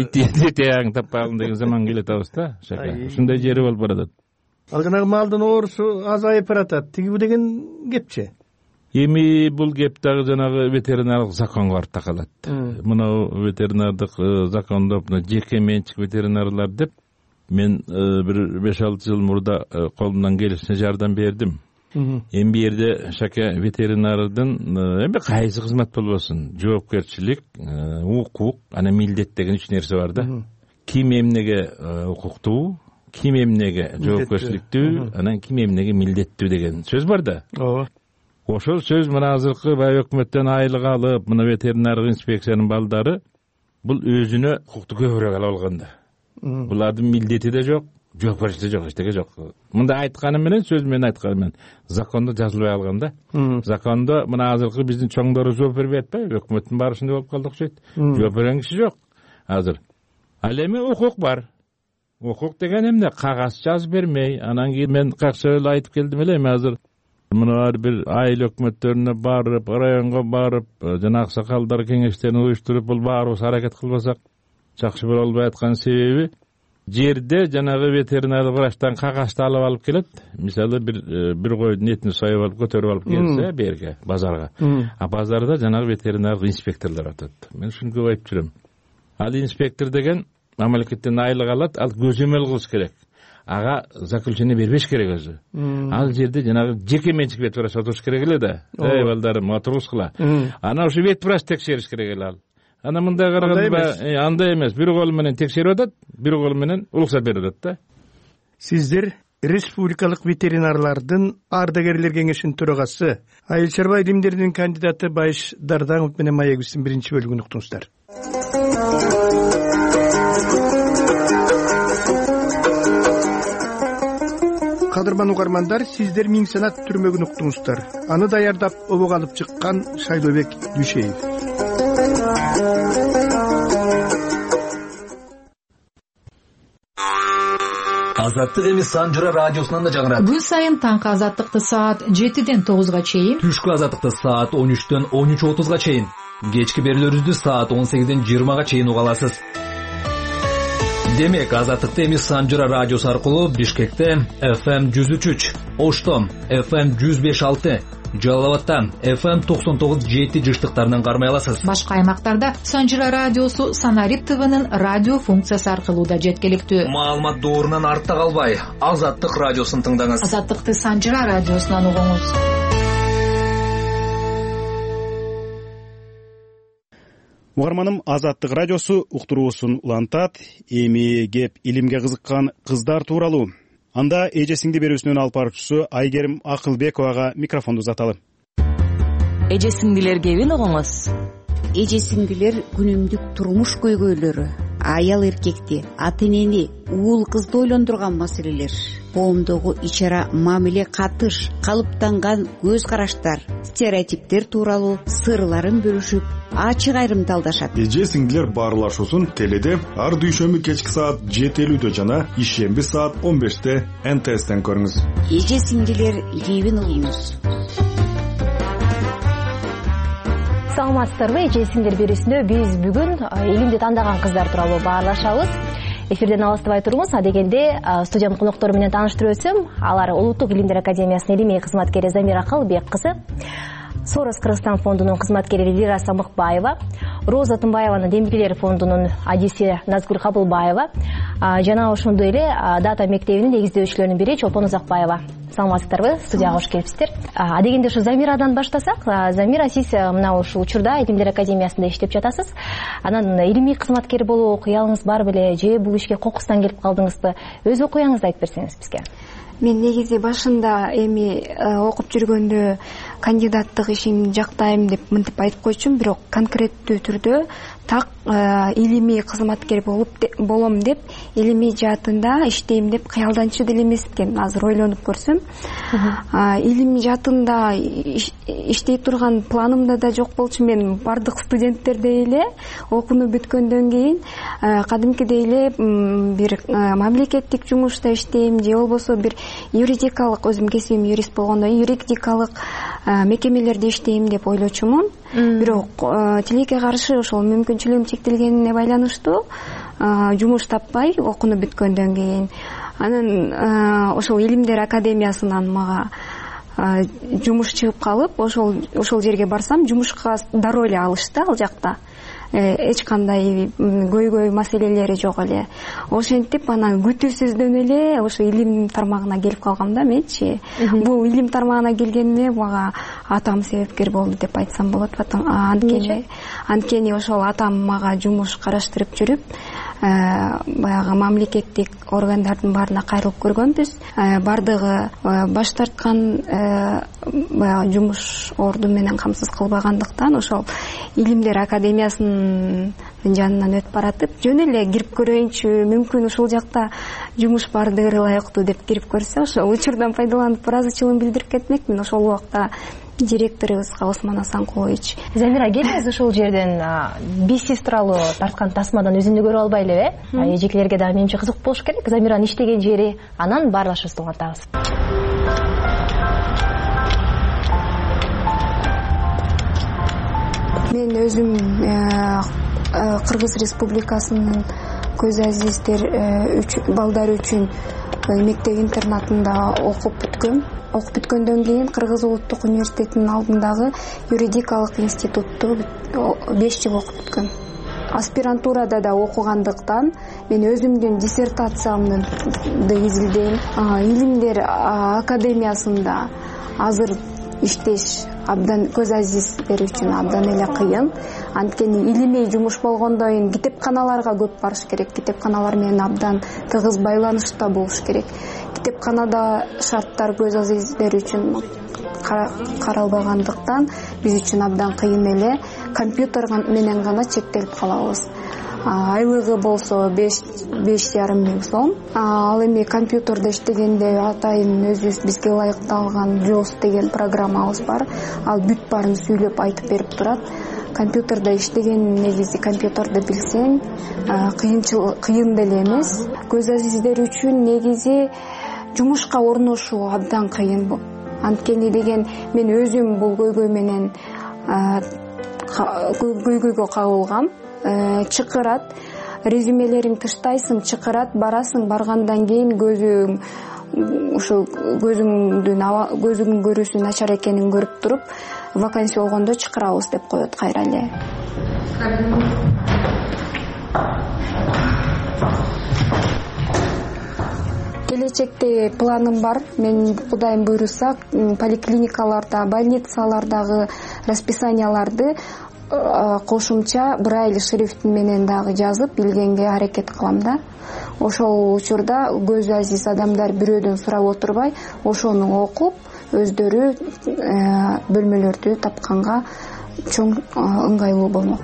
ит аягын таппай калдым деген заман келет абыз да. Ушундай жери болуп баратат. Ал жанагы малдын оорусу азайып баратат. Тиги бу деген кепчи. Эми бул кеп дагы жанагы ветеринардык законго барып такалат. Мына ветеринардык закондо жеке менчик ветеринарлар деп мен бир 5-6 жыл мурда колумдан келишинче жардам бердим. Эми бу жерде шака ветеринардын эми кайсы кызмат болбосун, жоопкерчилик, укук, анан милдет деген 3 нерсе бар да. Ким эмнеге укуктуу, ким эмнеге жоопкерчиликтүү, анан ким эмнеге милдеттүү деген сөз бар да. Ошол сөз мына азыркы бай өкмөттөн айлык алып, мына ветеринардык инспекциянын балдары бул өзүнө укукту көбүрөөк ала алган да. Булардын милдети да жок, жоопкерчилиги жок, эчтеке жок. Мында айтканым менен, сөз менен айтканым менен закондо жазылбай калган да. Закондо мына азыркы биздин чоңдору жооп бербей атпайбы? Өкмөттүн баары ушундай болуп калды окшойт. Жооп берген киши жок азыр. Ал эми укук бар. Укук деген эмне? Кагаз жазып бермей. Анан кийин мен какча эле айтып келдим эле, эми азыр мына ар бир айыл өкмөттөрүнө барып, районго барып, жана аксакалдар кеңештерин уюштуруп, бул баарыбыз аракет кылбасак жакшы боло албай аткан себеби жерде жанагы ветеринардык врачтан кагазды алып келет. Мисалы бир койдун этин союп алып көтөрүп алып келсе берге, базарга. Базарда жанагы ветеринардык инспекторлор атат. Мен ушуну көп айтып жүрөм. Ал инспектор деген мамлекеттен айлык алат, ал көзөмөл кылыш керек. Ага заключение бербеш керек өзү. Ал жерде жанагы жеке менчик вет врач отуруш керек эле да. Балдарым, отургузгула. Анан ушу вет врач текшериш керек эле ал. Ана мындай караганда андай эмес. Бир кол менен текшерип атат, бир кол менен уруксат берип атат да. Сиздер республикалык ветеринарлардын ардагерлер кеңешинин төрагасы, айыл чарба илимдеринин кандидаты Байыш Дардаңов менен маегибиздин 1-бөлүгүн уктуңуздар. Кадырман угармандар, сиздер Миң санат түрмөгүн уктуңуздар. Аны даярдап обого алып чыккан Шайлообек Дүйшеев. Азаттык эми Санжыра радиосунан да жаңырат. Күн сайын таңкы азаттыкты саат 7-ден 9-га чейин, түшкү азаттыкты саат 13-төн 13:30-га чейин, кечки берүүлөрүбүздү саат 18-ден 20-га чейин уга аласыз. Демек, азаттыкты эми Санжыра радиосу аркылуу Бишкекте FM 103, Оштом FM 105.6, Жалал Абадта FM 99.7 жыштыктарынан кармай аласыз. Башка аймактарда Санжира радиосу Санарит ТВнын радио функциясы аркылуу да жеткиликтүү. Маалымат доорунан артта калбай, Азаттык радиосун тыңдаңыз. Азаттыкты Санжира радиосунан угуңуз. Угарманым, Азаттык радиосу уктуруусун улантат. Эми кеп илимге кызыккан кыздар тууралуу. Анда эжесиңди берүүсүнүн алып баруучусу Айгерим Акылбековага микрофонду узаталы. Эжесиңдилер кебин угуңуз. Эжесиңдилер күнүмдүк турмуш көйгөйлөрү, аял эркекти, ата энени, уул кызды ойлондурган маселелер, коомдогу ич-ара мамиле катыш, калыптанган көз караштар, стереотиптер тууралуу сырларын бөлүшүп, ачык айрымдалдашат. Эже сиңдилер баарлашуусун теледе ар дүйшөмбү кечки саат 7:50 жана ишемби саат 15-те НТСтен көрүңүз. Эже сиңдилер кебин угуңуз. Саламатсыздарбы? Эже сиңдер берүүсүндө биз бүгүн элимди тандаган кыздар тууралуу баарлашабыз. Эфирден алыстабай туруңуз. Адегенде студиянын коноктору менен тааныштырып өтсөм, алар Улуттук илимдер академиясынын илимий кызматкери Замира Калыбек кызы, Сорос Кыргызстан фондунун кызматкери Лира Самыкбаева, Роза Тымбаеванын Демирелер фондунун адиси Назгүл Кабылбаева жана ошондой эле Дата мектебинин негиздөөчүлөрүнүн бири Чолпон Узакбаева. Саламатсыздарбы? Студияга кош келипсиздер. Адегенде ушу Замирадан баштасак. Замира, сиз мына ушул учурда Илимдер академиясында иштеп жатасыз. Анан илимий кызматкер болуу кыялыңыз бар беле же бул ишке кокустан келип калдыңызбы? Өз окуяңызды айтып берсеңиз бизге. Мен негизи башында эми окуп жүргөндө кандидаттык ишин жактайм деп мынтип айтып койчумун, бирок конкреттүү түрдө так илимий кызматкер болом деп, илимий жаатында иштейм деп кыялданчу деле эмес экен. Азыр ойлонуп көрсөм, илим жаатында иштей турган планымда да жок болчу. Мен бардык студенттердей эле окууну бүткөндөн кийин кадимкидей эле бир мамлекеттик жумушта иштейм же болбосо бир юридикалык, өзүм кесибим юрист болгондон кийин юридикалык мекемелерде иштейм деп ойлочумун. Бирок тилекке каршы ошол мүмкүнчүлүгүм чектелгенине байланыштуу жумуш таппай окууну бүткөндөн кийин анан ошол Илимдер академиясынан мага жумуш чыгып калып, ошол жерге барсам жумушка дароо эле алышты. Ал жакта эч кандай көйгөй маселелери жок эле. Ошентип анан күтүүсүздөн эле ошо илим тармагына келип калгам да менчи. Бул илим тармагына келгениме мага атам себепкер болду деп айтсам болот. Анткени ошол атам мага жумуш караштырып жүрүп, баягы мамлекеттик органдардын баарына кайрылып көргөнбүз. Бардыгы баш тарткан баягы жумуш орду менен камсыз кылбагандыктан ошол Илимдер академиясынын жанынан өтүп баратып, жөн эле кирип көрөйүнчү, мүмкүн ушул жакта жумуш бардыгы ылайыктуу деп кирип көрсө, ошол учурдан пайдаланып ыраазычылыгымды билдирип кетмекмин. Ошол убакта директорубузга Осмон Асанкулович. Замира, келиңиз ошол жерден бизнес тууралуу тарткан тасмадан өзүндү көрүп албайлы, эжекелерге дагы менимче кызык болуш керек. Замиранын иштеген жери, анан баарлашыбызды улантабыз. Мен өзүм Кыргыз Республикасынын көз азиздер балдары үчүн мектеп интернатында окуп бүткөм. Окуп бүткөндөн кийин Кыргыз Улуттук университетинин алдындагы юридикалык институтту 5 жыл окуп бүткөм. Аспирантурада да окугандыктан мен өзүмдүн диссертациямды изилдейм. Илимдер академиясында азыр иштеш абдан көз азиздер үчүн абдан эле кыйын. Анткени илимий жумуш болгондон кийин китепканаларга көп барыш керек. Китепканалар менен абдан тыгыз байланышта болуш керек. Китепканада шарттар көз азиздер үчүн каралбагандыктан биз үчүн абдан кыйын эле. Компьютер менен гана чектелип калабыз. Айлыгы болсо 5,5 миң сом. Ал эми компьютерде иштегенде атайын өзүбүз бизге ылайыкталган JOS деген программабыз бар. Ал бүт баарын сүйлөп айтып берип турат. Компьютерде иштеген негизи компьютерди билсең, кыйын деле эмес. Көз азиздер үчүн негизи жумушка орношуу абдан кыйын. Анткени деген мен өзүм бул көйгөй менен көйгөйгө кабылгам. Чыкырат, резюмелерин тыштайсың, чыкырат, барасың, баргандан кийин көзүң ошо көзүңдүн көрүүсү начар экенин көрүп туруп вакансия болгондо чакырабыз деп коет кайра эле. Келечекте планым бар. Мен Кудайым буйруса поликлиникаларда, больницалардагы расписанияларды кошумча Брайль шрифтин менен дагы жазып билгенге аракет кылам да. Ошол учурда көзү азиз адамдар бирөөдөн сурап отурбай, ошону окуп, өздөрү бөлмөлөрдү тапканга чоң ыңгайлуу болмок.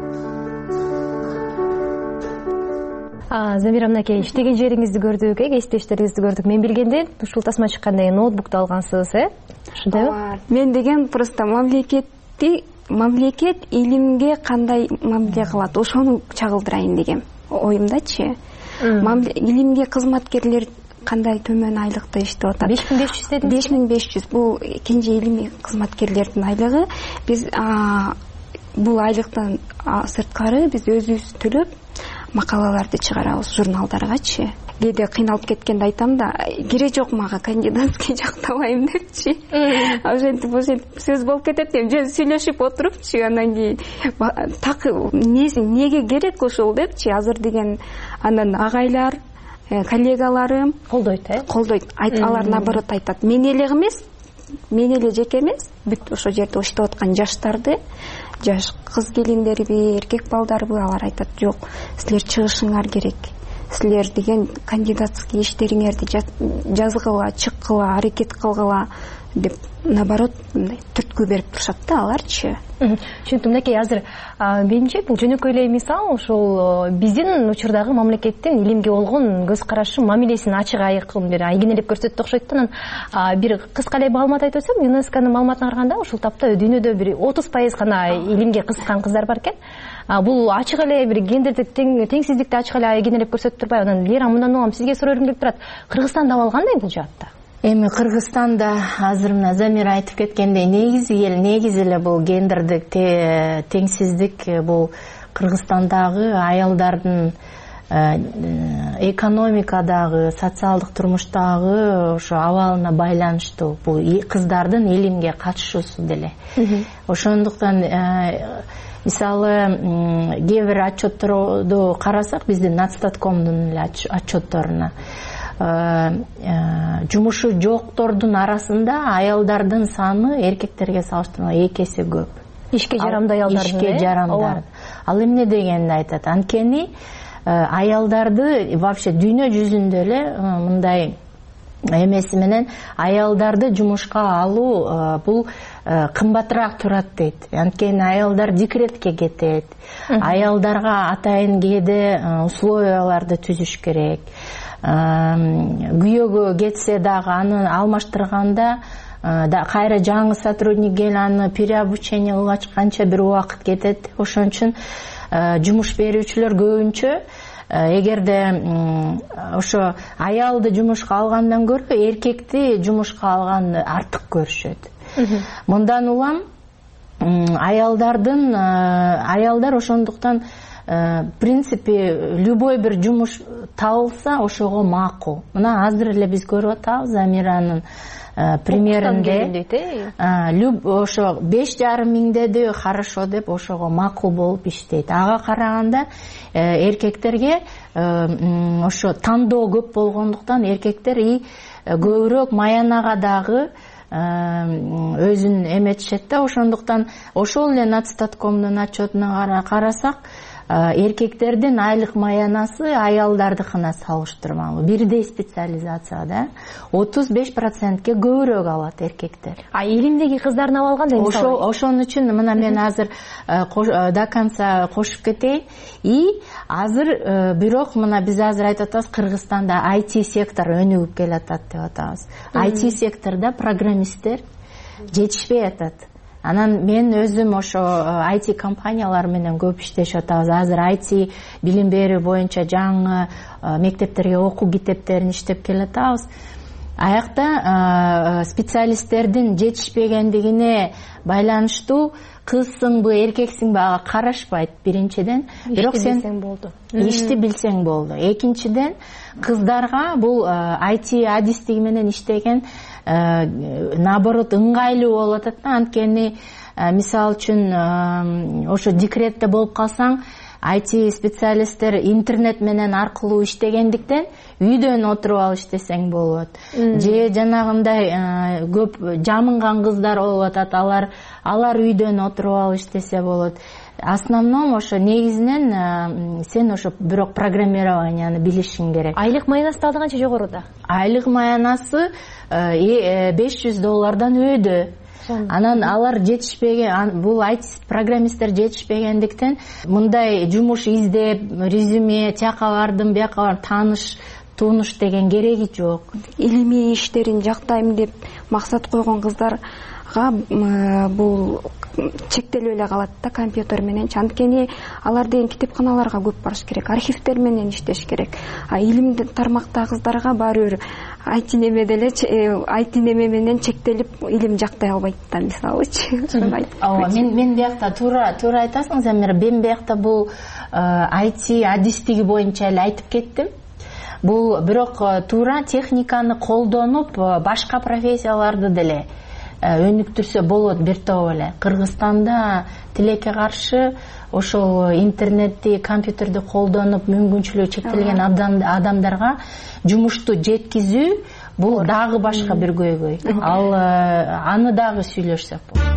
Замира мынакей, иштеген жериңизди көрдүк, кесиптештериңизди көрдүк. Мен билгенде ушул тасма чыкканда ноутбукту алгансыз, ошондойбу? Мен деген просто мамлекет илимге кандай мамиле кылат, ошону чагылдырайын деген оюмдачы. Илимге кызматкерлер кандай төмөн айлыкта иштеп атат? 5500 дедиңиз? 5500. Бул кенже илимий кызматкерлердин айлыгы. Биз бул айлыктан сырткары биз өзүбүз төлөп макалаларды чыгарабыз журналдаргачы. Кээде кыйналып кеткенде айтам да, кереги жок мага кандидатский жактабайм депчи. Ошентип сөз болуп кетет эми, же сүйлөшүп отурупчу, анан кийин так неге керек ошол депчи. Азыр деген анан агайлар, коллегаларым колдойт, колдойт. Алар наоборот айтат, мен эле эмес, мен эле жеке эмес, бүт ошол жерде иштеп аткан жаштарды, жаш кыз келиндерби, эркек балдарбы, алар айтат, жок, силер чыгышыңар керек. Силер деген кандидатский иштериңерди жазгыла, чыккыла, аракет кылгыла деп наоборот мындай түрткү берип турушат да аларчы. Түшүндүм. Мынакей азыр менимче бул жөнөкөй эле мисал ошол биздин учурдагы мамлекеттин илимге болгон көз карашы, мамилесин ачык айкын бир айгинелеп көрсөттү окшойт да. Анан бир кыска эле маалымат айтып өтсөм, ЮНЕСКОнун маалыматына караганда ушул тапта дүйнөдө бир 30% гана илимге кызыккан кыздар бар экен. Бул ачык эле бир гендердик теңсиздикти ачык эле айгинелеп көрсөтүп турбайбы? Анан Лера, мындан улам сизге суроорум келип турат. Кыргызстанда абал кандай бул жаатта? Эми Кыргызстанда азыр мына Замира айтып кеткендей негизи эле бул гендердик теңсиздик бул Кыргызстандагы аялдардын экономикадагы, социалдык турмуштагы ошо абалына байланыштуу. Бул кыздардын илимге катышуусу деле. Ошондуктан мисалы кээ бир отчетторду карасак, биздин Нацстаткомдун эле отчетторуна жумушу жоктордун арасында аялдардын саны эркектерге салыштырмалуу 2 эсе көп. Ишке жарамдуу аялдардын. Ишке жарамдар. Ал эмне дегенди айтат? Анткени аялдарды вообще дүйнө жүзүндө эле мындай эмеси менен аялдарды жумушка алуу бул кымбатыраак турат дейт. Анткени аялдар декретке кетет. Аялдарга атайын кээде условияларды түзүш керек. Күйөөгө кетсе дагы аны алмаштырганда кайра жаңы сотрудник келип аны переобучение кылгач канча бир убакыт кетет. Ошон үчүн жумуш берүүчүлөр көбүнчө эгерде ошо аялды жумушка алгандан көрө эркекти жумушка алганды артык көрүшөт. Мындан улам аялдар ошондуктан в принципе любой бир жумуш табылса ошого макул. Мына азыр эле биз көрүп атабыз Замиранын примеринде ошо 5,5 миңдеди хорошо деп ошого макул болуп иштейт. Ага караганда эркектерге ошо тандоо көп болгондуктан эркектер көбүрөөк маянага дагы өзүн эметишет да. Ошондуктан ошол эле Нацстаткомдун отчетуна карасак, эркектердин айлык маянасы аялдардыкына салыштырмалуу. Бирдей специализацияда 35%ке көбүрөөк алат эркектер. Илимдеги кыздардын абалы кандай? Ошон үчүн мына мен азыр до конца кошуп кетейин. Азыр бирок мына биз азыр айтып атабыз, Кыргызстанда IT сектор өнүгүп келатат деп атабыз. IT секторда программисттер жетишпей атат. Анан мен өзүм ошо IT компаниялар менен көп иштешип атабыз. Азыр IT билим берүү боюнча жаңы мектептерге окуу китептерин иштеп келатабыз. аякта специалисттердин жетишпегендигине байланыштуу кызсыңбы эркексиңби ага карашпайт биринчиден. Бирок сен ишти билсең болду. Экинчиден кыздарга бул IT адистиги менен иштеген наоборот ыңгайлуу болуп атат да. Анткени мисалы үчүн ошо декретте болуп калсаң IT специалисттер интернет менен аркылуу иштегендиктен үйдөн отуруп алып иштесең болот. Же жанагындай көп жамынган кыздар болуп атат, алар үйдөн отуруп алып иштесе болот. Основном ошо негизинен сен ошо бирок программированияны билишиң керек. Айлык маянасы дагы канча жогоруда? Айлык маянасы $500 өйдө. Анан алар жетишпеген, бул IT программисттер жетишпегендиктен мындай жумуш издеп, резюме, тияка бардым, бияка бардым, тааныш, тууныш деген кереги жок. Илимий иштерин жактайм деп максат койгон кыздарга бул чектелип эле калат да компьютер менен. Анткени алар деген китепканаларга көп барыш керек, архивдер менен иштеш керек. Илимди тармактагы кыздарга баары бир IT неме менен чектелип илим жактай албайт да, мисалычы. Ооба, мен биякта туура айтасың, Замира. Мен биякта бул IT адистиги боюнча эле айтып кеттим. Бул бирок туура техниканы колдонуп башка профессияларды деле өнүктүрсө болот бир топ эле. Кыргызстанда тилекке каршы ошол интернетти, компьютерди колдонуп мүмкүнчүлүгү чектелген адамдарга жумушту жеткизүү бул дагы башка бир көйгөй. Ал аны дагы сүйлөшсөк болот.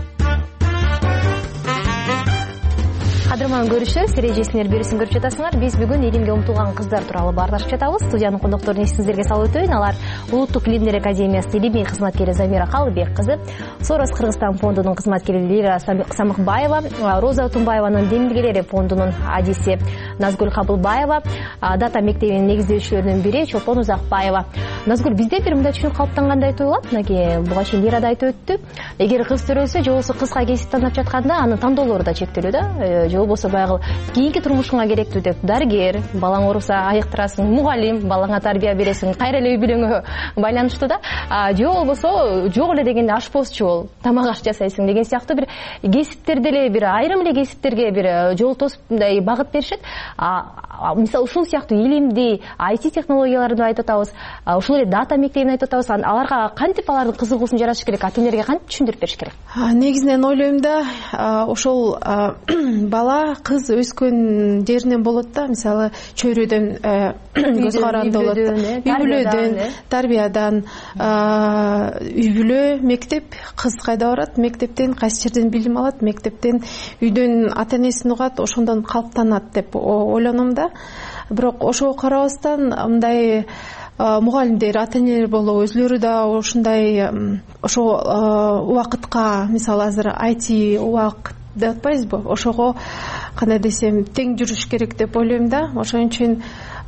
Кадырман көрүшөбүз, эрежесинер берүүсүн көрүп жатасыңар. Биз бүгүн илимге умтулган кыздар тууралуу баарлашып жатабыз. Студиянын кондокторун эсиңиздерге салып өтөйүн. Алар Улуттук илимдер академиясынын илимий кызматкери Замира Калыбек кызы, Сорос Кыргызстан фондунун кызматкери Лира Самыкбаева, Роза Тумбаеванын демилгелери фондунун адиси Назгүл Кабылбаева, Дата мектебинин негиздөөчүлөрүнүн бири Чолпон Узакбаева. Назгүл, бизде бир мындай түшүнүк калыптангандай туюлат. Мынакей буга чейин Лира да айтып өттү. Эгер кыз төрөлсө, же болбосо кызга кесип тандап жатканда анын тандоолору да чектелүү да. Же болбосо баягы кийинки турмушуңа керектүү деп дарыгер, балаң ооруса айыктырасың, мугалим, балаңа тарбия бересиң, кайра эле үй бүлөңө байланыштуу да. Же болбосо жок эле дегенде ашпозчу бол, тамак аш жасайсың деген сыяктуу бир кесиптерде эле бир айрым эле кесиптерге бир жол тосуп мындай багыт беришет. Мисалы ушул сыяктуу илимди, IT технологияларды айтып атабыз, ушул эле дата мектебин айтып атабыз. Аларга кантип алардын кызыгуусун жаратыш керек, ата-энелерге кантип түшүндүрүп бериш керек? Негизинен ойлойм да, ошол бала кыз өскөн жеринен болот да. Мисалы чөйрөдөн көз каранды болот, үй бүлөдөн, тарбиядан, үй бүлө, мектеп, кыз кайда барат, мектептен кайсы жерден билим алат, мектептен, үйдөн ата-энесин угат, ошондон калыптанат деп ойлоном да. Бирок ошого карабастан мындай мугалимдер, ата-энелер болобу, өзлөрү да ушундай ошо убакытка, мисалы азыр IT убакыт деп атпайбызбы, ошого кандай десем тең жүрүш керек деп ойлойм да. Ошон үчүн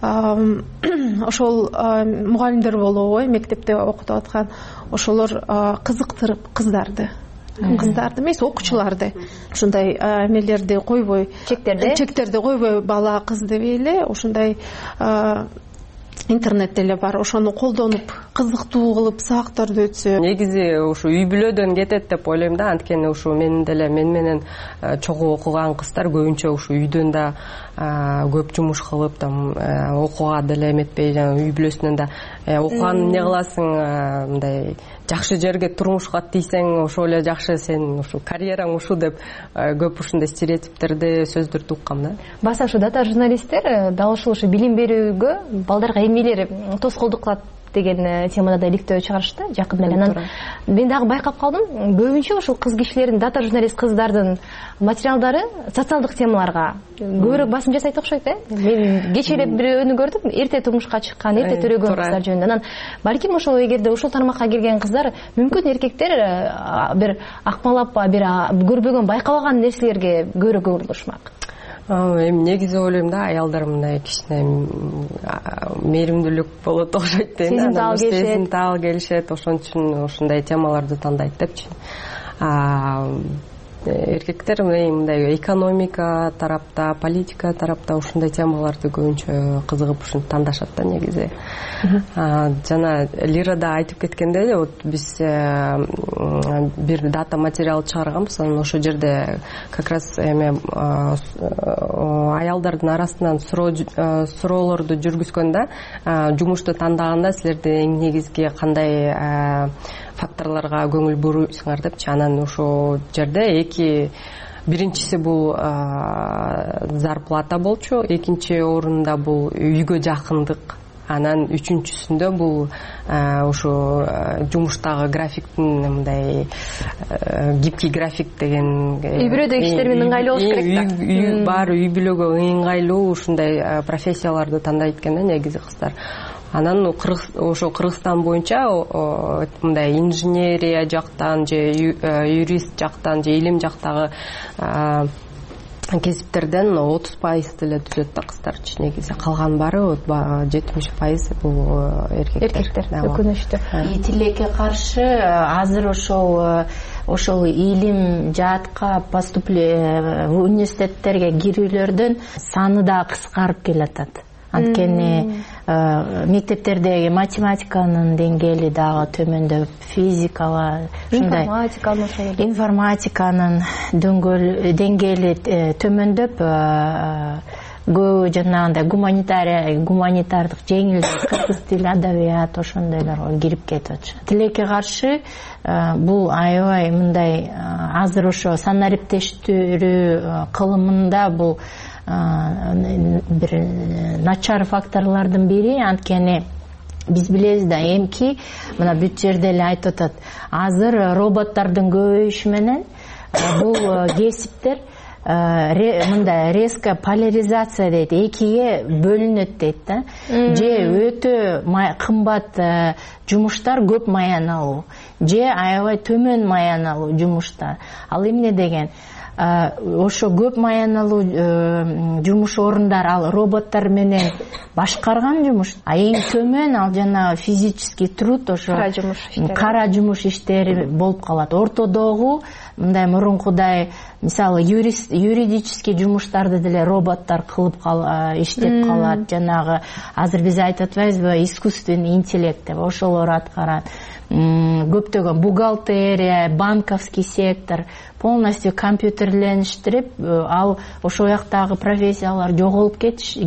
ошол мугалимдер болобу, мектепте окутуп аткан, ошолор кызыктырып кыздарды эмес, окуучуларды ушундай эмелерди койбой, чектерди койбой, бала кыз дебей эле ушундай интернет деле бар, ошону колдонуп кызыктуу кылып сабактарды өтсө. Негизи ушу үй бүлөдөн кетет деп ойлойм да. Анткени ушу мен менен чогуу окуган кыздар көбүнчө ушу үйдөн да көп жумуш кылып, там окууга деле эметпей, жана үй бүлөсүнөн да окуган эмне кыласың, мындай жакшы жерге турмушка тийсең ошол эле жакшы, сен ушу карьераң ушу деп көп ушундай стереотиптерди, сөздөрдү уккам да. Баса ушу дата журналисттер дал ушул билим берүүгө балдарга эмнелер тоскоолдук кылат деген темада да иликтөө чыгарышты жакында эле. Анан мен дагы байкап калдым, көбүнчө ушул кыз кишилердин, дата журналист кыздардын материалдары социалдык темаларга көбүрөөк басым жасайт окшойт да. Мен кечээ эле бирөөнү көрдүм, эрте турмушка чыккан, эрте төрөгөн кыздар жөнүндө. Анан балким ошол эгерде ушул тармакка кирген кыздар, мүмкүн эркектер бир акмалап, бир көрбөгөн, байкабаган нерселерге көбүрөөк көңүл бурушмак. Эми негизи ойлойм да, аялдар мындай кичине мээримдүүлүк болот окшойт дейм да. Сезимтал келишет, ошон үчүн ушундай темаларды тандайт депчи. эркектер мындай экономика тарапта, политика тарапта ушундай темаларды көбүнчө кызыгып ушинтип тандашат да негизи. Жана Лирада айтып кеткендей эле, вот биз бир дата материал чыгарганбыз, анан ошол жерде как раз эме аялдардын арасынан суроолорду жүргүзгөндө, жумушту тандаганда силердин эң негизги кандай факторлорго көңүл буруйсуңар депчи. Анан ошол жерде биринчиси бул зарплата болчу, экинчи орунда бул үйгө жакындык, анан үчүнчүсүндө бул ошо жумуштагы графиктин мындай гибкий график деген, үй бүлөдөгү иштер менен ыңгайлуу болуш керек да. Үй бар, үй бүлөгө ыңгайлуу ушундай профессияларды тандайт экен да негизи кыздар. Анан ошо Кыргызстан боюнча мындай инженерия жактан же юрист жактан же илим жактагы кесиптерден 30% деле түзөт да кыздарчы негизи. Калган баары 70% бул эркектер. Өкүнүчтүү. Тилекке каршы азыр ошол илим жаатка университеттерге кирүүлөрдүн саны да кыскарып келатат. Анткени мектептердеги математиканын деңгээли дагы төмөндөп, физикага, ушундай информатиканын деңгээли төмөндөп, көбү жанагындай гуманитардык жеңил кыргыз тили, адабият ошондойлорго кирип кетип атышат. Тилекке каршы бул аябай мындай азыр ошо санариптештирүү кылымында бул бир начар факторлордун бири. Анткени биз билебиз да, эмки мына бүт жерде эле айтып атат, азыр роботтордун көбөйүшү менен бул кесиптер мындай резко поляризация дейт, экиге бөлүнөт дейт да. Же өтө кымбат жумуштар, көп маяналуу, же аябай төмөн маяналуу жумуштар. Ал эмне деген? Ошо көп маяналуу жумуш орундар ал роботтор менен башкарган жумуш, а эң төмөн ал жана физический труд, ошо кара жумуш иштери болуп калат. Ортодогу мындай мурункудай мисалы юридический жумуштарды деле роботтор кылып иштеп калат. Жанагы азыр биз айтып атпайбызбы, искусственный интеллект деп, ошолор аткарат. Көптөгөн бухгалтерия, банковский сектор полностью компьютерлеништирип, ал ошол жактагы профессиялар жоголуп кетиши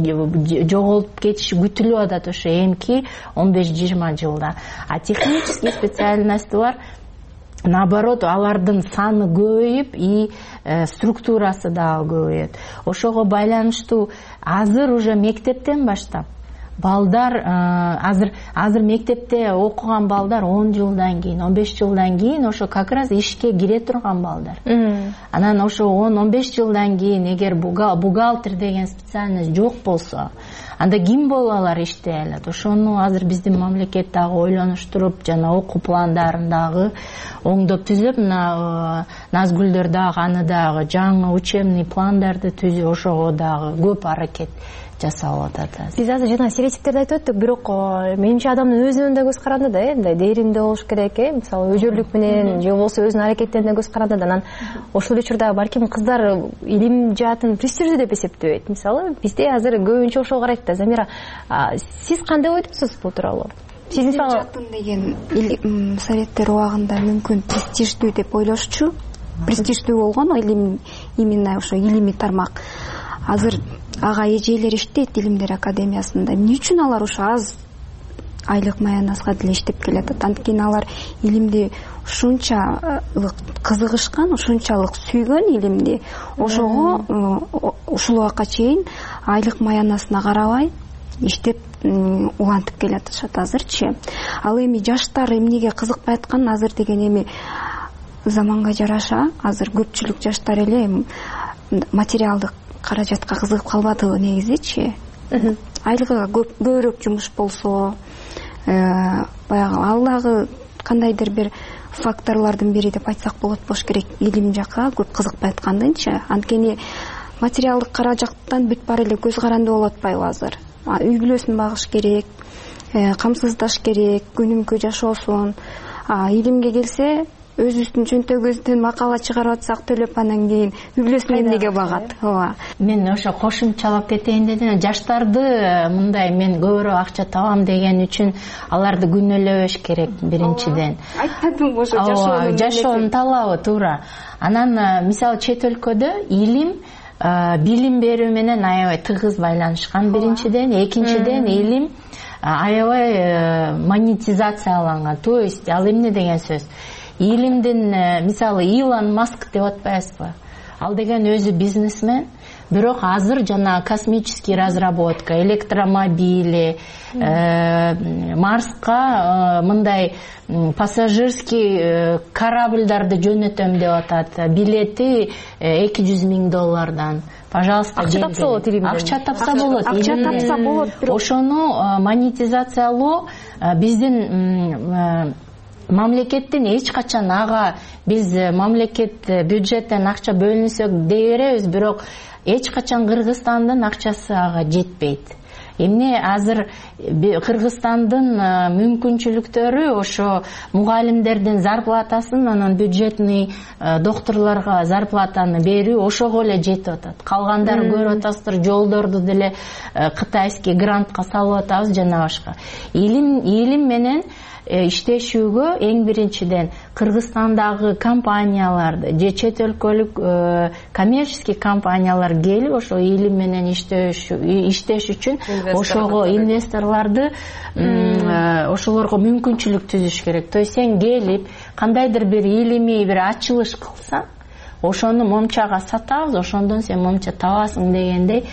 күтүлүп атат ошо эмки 15-20 жылда. А технический специальностьтар наоборот, алардын саны көбөйүп, и структурасы дагы көбөйөт. Ошого байланыштуу азыр уже мектептен баштап балдар, азыр мектепте окуган балдар 10 жылдан кийин, 15 жылдан кийин ошо как раз ишке кире турган балдар. Анан ошо 10-15 жылдан кийин эгер бухгалтер деген специальность жок болсо, анда ким болалар иштей алат? Ошону азыр биздин мамлекет дагы ойлонуштуруп, жана окуу пландарын дагы оңдоп түзөп, Назгүлдөр дагы аны дагы жаңы учебный пландарды түзүп, ошого дагы көп аракет жасалып атат. Биз азыр жана стереотиптерди айтып өттүк, бирок менимче адамдын өзүнүн да көз каранды да, мындай дээримдүү болуш керек, мисалы өжөрлүк менен же болбосо өзүнүн аракеттерине көз каранды. Анан ошол учурда балким кыздар илим жаатын престиждүү деп эсептебейт. Мисалы бизде азыр көбүнчө ошол карайт да. Замира, сиз кандай ойдосуз бул тууралуу? Сиз мисалы жатын деген советтер убагында мүмкүн престиждүү деп ойлошчу. Престиждүү болгон илим, именно ошо илимий тармак. Азыр ага эжелер иштейт Илимдер академиясында. Эмне үчүн алар ошо аз айлык маянасга деле иштеп келатат? Анткени алар илимди ушунчалык кызыгышкан, ушунчалык сүйгөн илимди. Ошого ушул убакка чейин айлык маянасына карабай иштеп улантып келатышат азырчы. Ал эми жаштар эмнеге кызыкпай аткан азыр деген эми заманга жараша азыр көпчүлүк жаштар эле материалдык каражатка кызыгып калбадыбы негизичи? Айлыгы көбүрөөк жумуш болсо, баягы ал дагы кандайдыр бир факторлордун бири деп айтсак болот болуш керек. Илим жакка көп кызыкпай аткандынчы. Анткени материалдык каражаттан бүт баары эле көз каранды болуп атпайбы азыр? Үй бүлөсүн багыш керек, камсыздаш керек, күнүмкү жашоосун. Илимге келсе, өзүбүздүн чөнтөгүбүздөн макала чыгарып атсак төлөп анан кийин үй бүлөсүн эмнеге багат. ооба мен ошо кошумчалап кетейин дедим. Жаштарды мындай мен көбүрөөк акча табам деген үчүн аларды күнөөлөбөш керек биринчиден. Айтпадым ошо жашоонун талабы туура. Анан мисалы чет өлкөдө илим билим берүү менен аябай тыгыз байланышкан биринчиден. Экинчиден илим аябай монетизацияланган. То есть ал эмне деген сөз? Илимдин мисалы Илон Маск деп атпайсызбы? Ал деген өзү бизнесмен, бирок азыр жана космический разработка, электромобили, Марска мындай пассажирский корабльдарды жөнөтөм деп атат. Билети $200,000. Пожалуйста, акча тапса болот илимден. Акча тапса болот. Ошону монетизациялоо биздин мамлекеттин эч качан ага биз мамлекет бюджеттен акча бөлүнсөк дей беребиз, бирок эч качан Кыргызстандын акчасы ага жетпейт. Эмне азыр Кыргызстандын мүмкүнчүлүктөрү ошо мугалимдердин зарплатасын, анан бюджетный докторлорго зарплатаны берүү ошого эле жетип атат. Калгандары көрүп атасыздар, жолдорду деле кытайский грантка салып атабыз жана башка. Илим менен иштешүүгө эң биринчиден Кыргызстандагы компанияларды же чет өлкөлүк коммерческий компаниялар келип ошо илим менен иштеш үчүн ошого инвесторларды ошолорго мүмкүнчүлүк түзүш керек. То есть сен келип кандайдыр бир илимий бир ачылыш кылсаң, ошону момчага сатабыз, ошондон сен момча табасың дегендей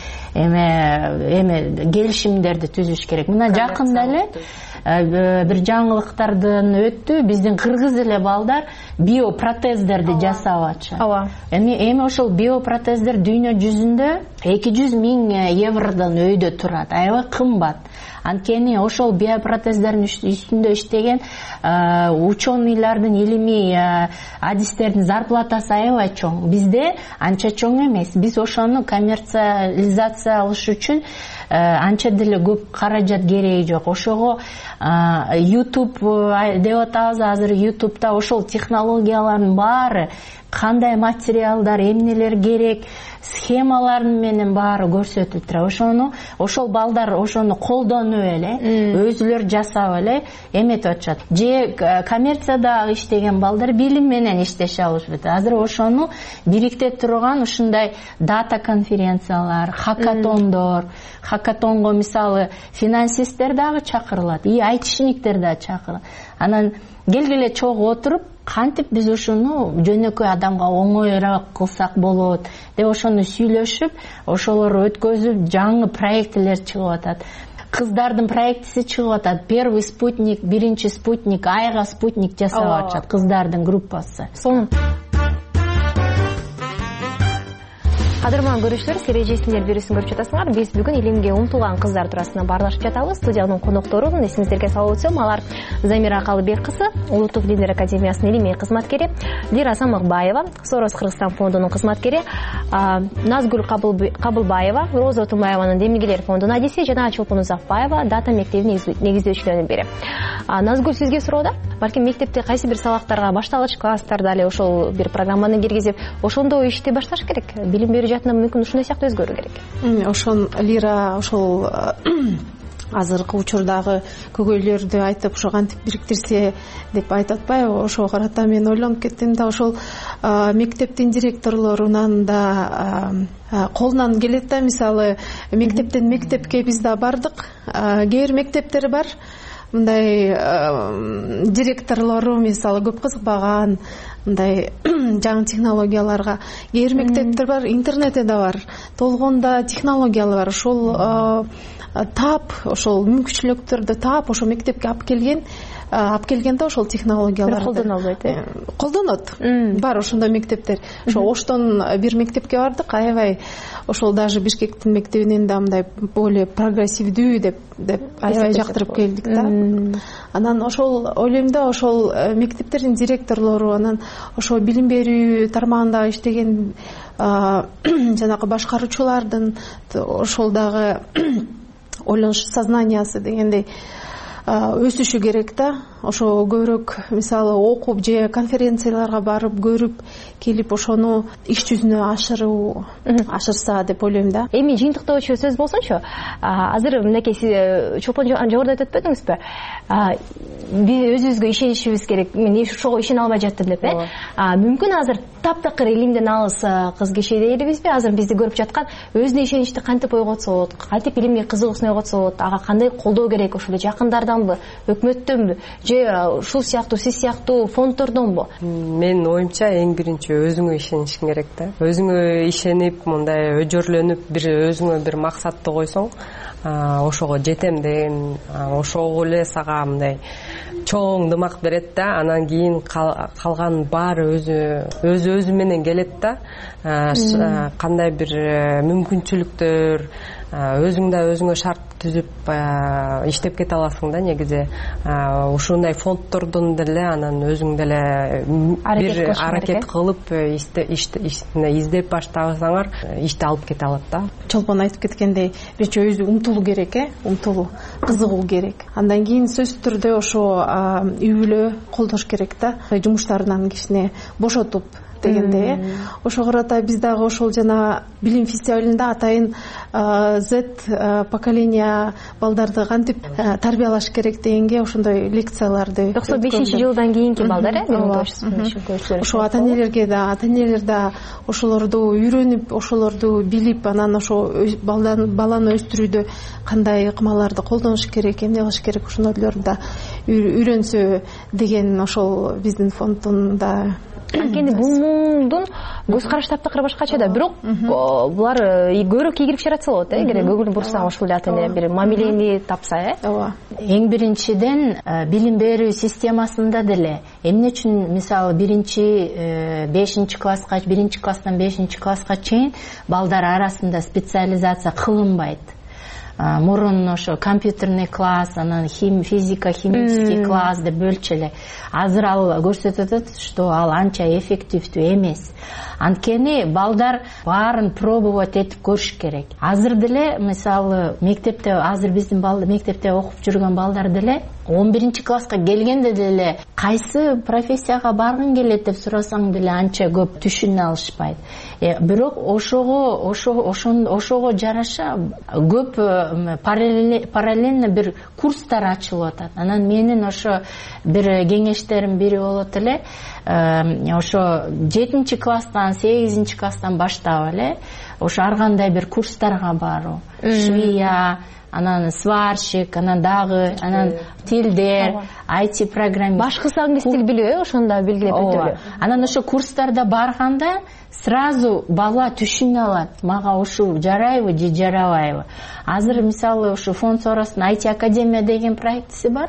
эме келишимдерди түзүш керек. Мына жакында эле бир жаңылыктардан өттү. Биздин кыргыз эле балдар биопротездерди жасап атышат. Ооба. Эми ошол биопротездер дүйнө жүзүндө 200,000 евродон өйдө турат. Аябай кымбат. Анткени ошол биопротездердин үстүндө иштеген ученыйлардын, илимий адистердин зарплатасы аябай чоң. Бизде анча чоң эмес. Биз ошону коммерциализация кылыш үчүн анча деле көп каражат кереги жок. Ошого YouTube деп атабыз. Азыр YouTube'да ошол технологиялардын баары, кандай материалдар, эмнелер керек, схемаларын менен баары көрсөтүлүп турат. Ошол балдар ошону колдонуп эле, өзүлөр жасап эле эметип атышат. Же коммерцияда иштеген балдар билим менен иштеше алышпайт. Азыр ошону бириктире турган ушундай дата конференциялар, хакатондор, хакатонго мисалы финансисттер дагы чакырылат, айтишниктер дагы чакырылат. Анан келгиле чогуу отуруп, кантип биз ушуну жөнөкөй адамга оңоюраак кылсак болот деп ошону сүйлөшүп, ошолор өткөзүп, жаңы проектилер чыгып атат. Кыздардын проектиси чыгып атат. Первый спутник, биринчи спутник, айга спутник жасап атышат кыздардын группасы. Кадырман көрүүчүлөр, сережесиндер берүүсүн көрүп жатасыңар. Биз бүгүн илимге умтулган кыздар туурасында баарлашып жатабыз. Студиянын конокторун эсиңиздерге салып өтсөм, алар Замира Калыбек кызы, Улуттук Дилдер академиясынын илимий кызматкери, Лира Самыкбаева, Сорос Кыргызстан фондунун кызматкери, Назгүл Кабылбаева, Роза Тумаеванын Демиргелер фондунун адиси жана Чолпон Узакбаева Дата мектебинин негиздөөчүлөрүнүн бири. Назгүл, сизге суроода, балким мектепте кайсы бир сабактарга, башталгыч класстарда эле ошол бир программаны киргизип, ошондо ишти башташ керек. Билим берүү жактан мүмкүн ушундай сыяктуу өзгөрүү керек. Ошон Лира ошол азыркы учурдагы көйгөйлөрдү айтып, ошо кантип бириктирсе деп айтып атпайбы? Ошого карата мен ойлонуп кеттим да, ошол мектептин директорлорунан да колунан келет да. Мисалы мектептен мектепке биз да бардык. Кээ бир мектептер бар, мындай директорлору мисалы көп кызыкпаган, мындай жаңы технологияларга. Кээ бир мектептер бар, интернети да бар, толгонда технологиялар бар. Ошол тап, ошол мүмкүнчүлүктөрдү тап, ошол мектепке алып келгенде ошол технологияларды колдоно албайт. Колдонот. Бар ошондой мектептер. Ошо Оштон бир мектепке бардык, аябай ошол даже Бишкектин мектебинен да мындай более прогрессивдүү деп аябай жактырып келдик да. Анан ошол ойлойм да, ошол мектептердин директорлору, анан ошол билим берүү тармагында иштеген жанагы башкаруучулардын ошол дагы ойлонуш сознаниясы дегендей өсүшү керек да. Ошо көбүрөөк мисалы окуп же конференцияларга барып көрүп келип ошону иш жүзүнө ашырса деп ойлойм да. Эми жыйынтыктоочу сөз болсунчу. Азыр мынакей сиз чолпон жогоруда айтып өтпөдүңүзбү? Биз өзүбүзгө ишенишибиз керек. Мен ошого ишене албай жаттым деп, мүмкүн азыр таптакыр илимден алыс кыз киши дейбизби? Азыр бизди көрүп жаткан өзүнө ишеничти кантип ойготсо болот, кантип илимге кызыгуусун ойготсо болот, ага кандай колдоо керек, ошол жакындарданбы, өкмөттөнбү, же ушул сыяктуу сиз сыяктуу фонддордонбу? Менин оюмча эң биринчи өзүңө ишенишиң керек да. Өзүңө ишенип, мындай өжөрлөнүп, өзүңө бир максатты койсоң, ошого жетем деген, ошого эле сага мындай чоң дымак берет да. Анан кийин калган баары өзү менен келет да. Кандай бир мүмкүнчүлүктөр, өзүң да өзүңө шарт түзүп иштеп кете аласың да. Негизи ушундай фонддордон деле анан өзүң деле бир аракет кылып издеп баштасаңар ишти алып кете алат да. Чолпон айтып кеткендей, биринчи өзү умтулуу керек, умтулуу, кызыгуу керек. Андан кийин сөзсүз түрдө ошо үй бүлө колдош керек да. Жумуштарынан кичине бошотуп дегенде, ошого карата биз дагы ошол жана билим фестивалында атайын Z поколения балдарды кантип тарбиялаш керек дегенге ошондой лекцияларды 95-жылдан кийинки балдар, ошо ата-энелер да ошолорду үйрөнүп, ошолорду билип, анан ошо баланы өстүрүүдө кандай ыкмаларды колдонуш керек, эмне кылыш керек, ошондойлорду да үйрөнсө деген ошол биздин фонддун да. Анткени бул муңдун көз караш таптакыр башкача да, бирок булар көрө кийгирип жаратса болот, эгер көңүл бурса ошол эле ата-эне бир мамилени тапса, ооба. Эң биринчиден билим берүү системасында деле эмне үчүн мисалы 1-5 класска, 1 класстан 5 класска чейин балдар арасында специализация кылынбайт. Мурун ошо компьютерный класс, анан физика, химический класс деп бөлчү. Азыр ал көрсөтүп атат, что ал анча эффективдүү эмес. Анткени балдар баарын пробовать этип көрүш керек. Азыр деле мисалы мектепте, азыр биздин мектепте окуп жүргөн балдар деле 11 класска келгенде деле кайсы профессияга баргың келет деп сурасаң деле анча көп түшүнө алышпайт. Бирок ошого жараша көп параллельно бир курстар ачылып атат. Анан менин ошо бир кеңештерим бири болот эле, ошо 7 класстан 8 класстан баштап эле ошо ар кандай бир курстарга баруу, швея, анан сварщик, анан дагы, анан тилдер, IT программист. Башкысы англис тил билүү, ошондо белгилеп өтөлү. Анан ошо курстарда барганда сразу бала түшүнө алат, мага ушул жарайбы же жарабайбы. Азыр мисалы ошо фонд соросунун IT академия деген проектиси бар.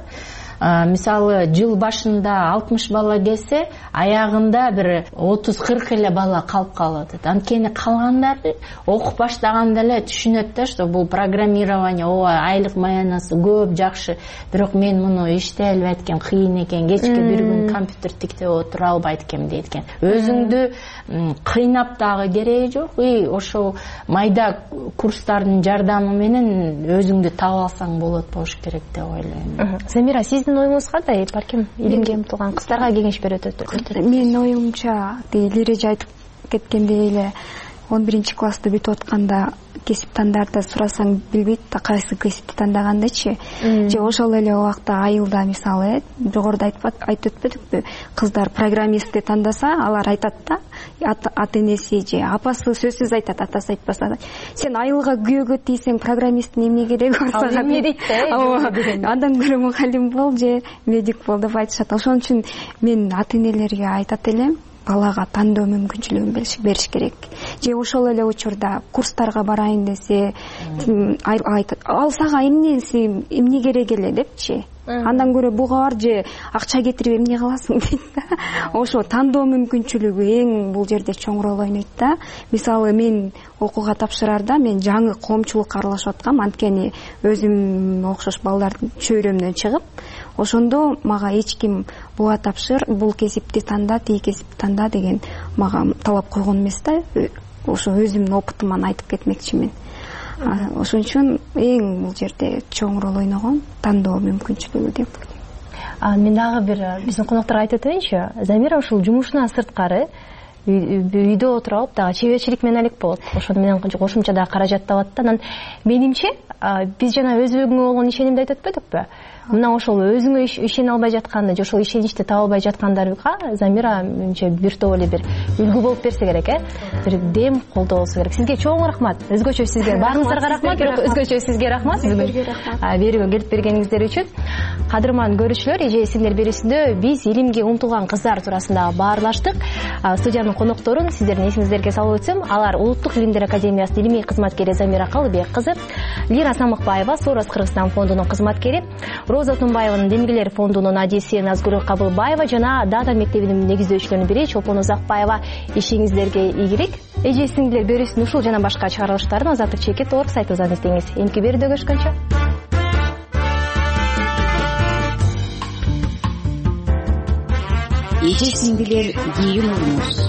Мисалы жыл башында 60 бала келсе, аягында бир 30-40 эле бала калып калат. Анткени калгандары окуп баштаганда эле түшүнөт да, что бул программирование, айлык маянасы көп, жакшы, бирок мен муну иштей албайт экенм, кыйын экен, кечке бир күн компьютер тиктеп отура албайт экенм дейт экен. Өзүңдү кыйнап дагы кереги жок, ошол майда курстардын жардамы менен өзүңдү таап алсаң болот болуш керек деп ойлойм. Замира, сиздин оюңуз кандай? Балким илимге умтулган кыздарга кеңеш берет өтөт. Менин оюмча, Лиреже айтып кеткендей эле 11 классты бүтүп атканда кесип тандарда сурасаң билбейт да кайсы кесипти тандагандычы. Же ошол эле убакта айылда мисалы жогоруда айтып өтпөдүкпү, кыздар программистти тандаса, алар айтат да, ата-энеси же апасы сөзсүз айтат, атасы айтпаса да, сен айылга күйөөгө тийсең программисттин эмне кереги бар сага? Ал эмне дейт да? Андан көрө мугалим бол же медик бол деп айтышат. Ошон үчүн мен ата-энелерге айтат элем, балага тандоо мүмкүнчүлүгүн бериш керек. Же ошол эле учурда курстарга барайын десе, айтат, ал сага эмне керек эле депчи. Андан көрө буга бар же акча кетирип эмне кыласың дейт да. Ошо тандоо мүмкүнчүлүгү эң бул жерде чоң роль ойнойт да. Мисалы мен окууга тапшырарда мен жаңы коомчулукка аралашып аткам, анткени өзүм окшош балдардын чөйрөмдөн чыгып, ошондо мага эч ким буга тапшыр, бул кесипти танда, тиги кесипти танда деген мага талап койгон эмес да. Ошо өзүмдүн опытыман айтып кетмекчимин. ошон үчүн эң бул жерде чоң роль ойногон тандоо мүмкүнчүлүгү деп ойлойм. Мен дагы бир биздин конокторго айтып өтөйүнчү. Замира ушул жумушунан сырткары үйдө отуруп алып дагы чеберчилик менен элек болот. Ошону менен кошумча дагы каражат табат да. Анан менимче биз жана өзүңө болгон ишенимди айтып өтпөдүкпү? Мына ошол өзүңө ишене албай жатканды же ошол ишеничти таба албай жаткандарга Замира менимче бир топ эле бир үлгү болуп берсе керек, бир дем колдоо болсо керек. Сизге чоң рахмат. Өзгөчө сизге баарыңыздарга рахмат, бирок өзгөчө сизге рахмат. Берүүгө келип бергениңиздер үчүн. Кадырман көрүүчүлөр, эже эсимдер берүүсүндө биз илимге умтулган кыздар туурасында баарлаштык. Студиянын конокторун сиздердин эсиңиздерге салып өтсөм, алар Улуттук илимдер академиясынын илимий кызматкери Замира Калыбек кызы, Лира Самыкбаева, Сорос Кыргызстан фондунун кызматкери, Роза Тунбаеванын Демиргилер фондунун адиси Назгүл Кабылбаева жана Дата мектебинин негиздөөчүлөрүнүн бири Чолпон Узакбаева. Ишиңиздерге ийгилик. Эже эсиңдер берүүсүнүн ушул жана башка чыгарылыштарын Азаттык чекит орг сайтыбыздан издеңиз. Эмки берүүдө көрүшкөнчө. Эже эсиңдер кийин угуңуз.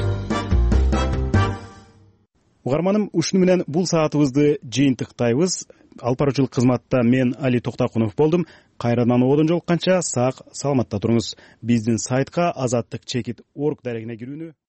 Угарманым, ушуну менен бул саатыбызды жыйынтыктайбыз. Алып баруучулук кызматта мен Али Токтакунов болдум. Кайрадан ободон жолукканча сак саламатта туруңуз. Биздин сайтка азаттык чекит орг дарегине кирүүнү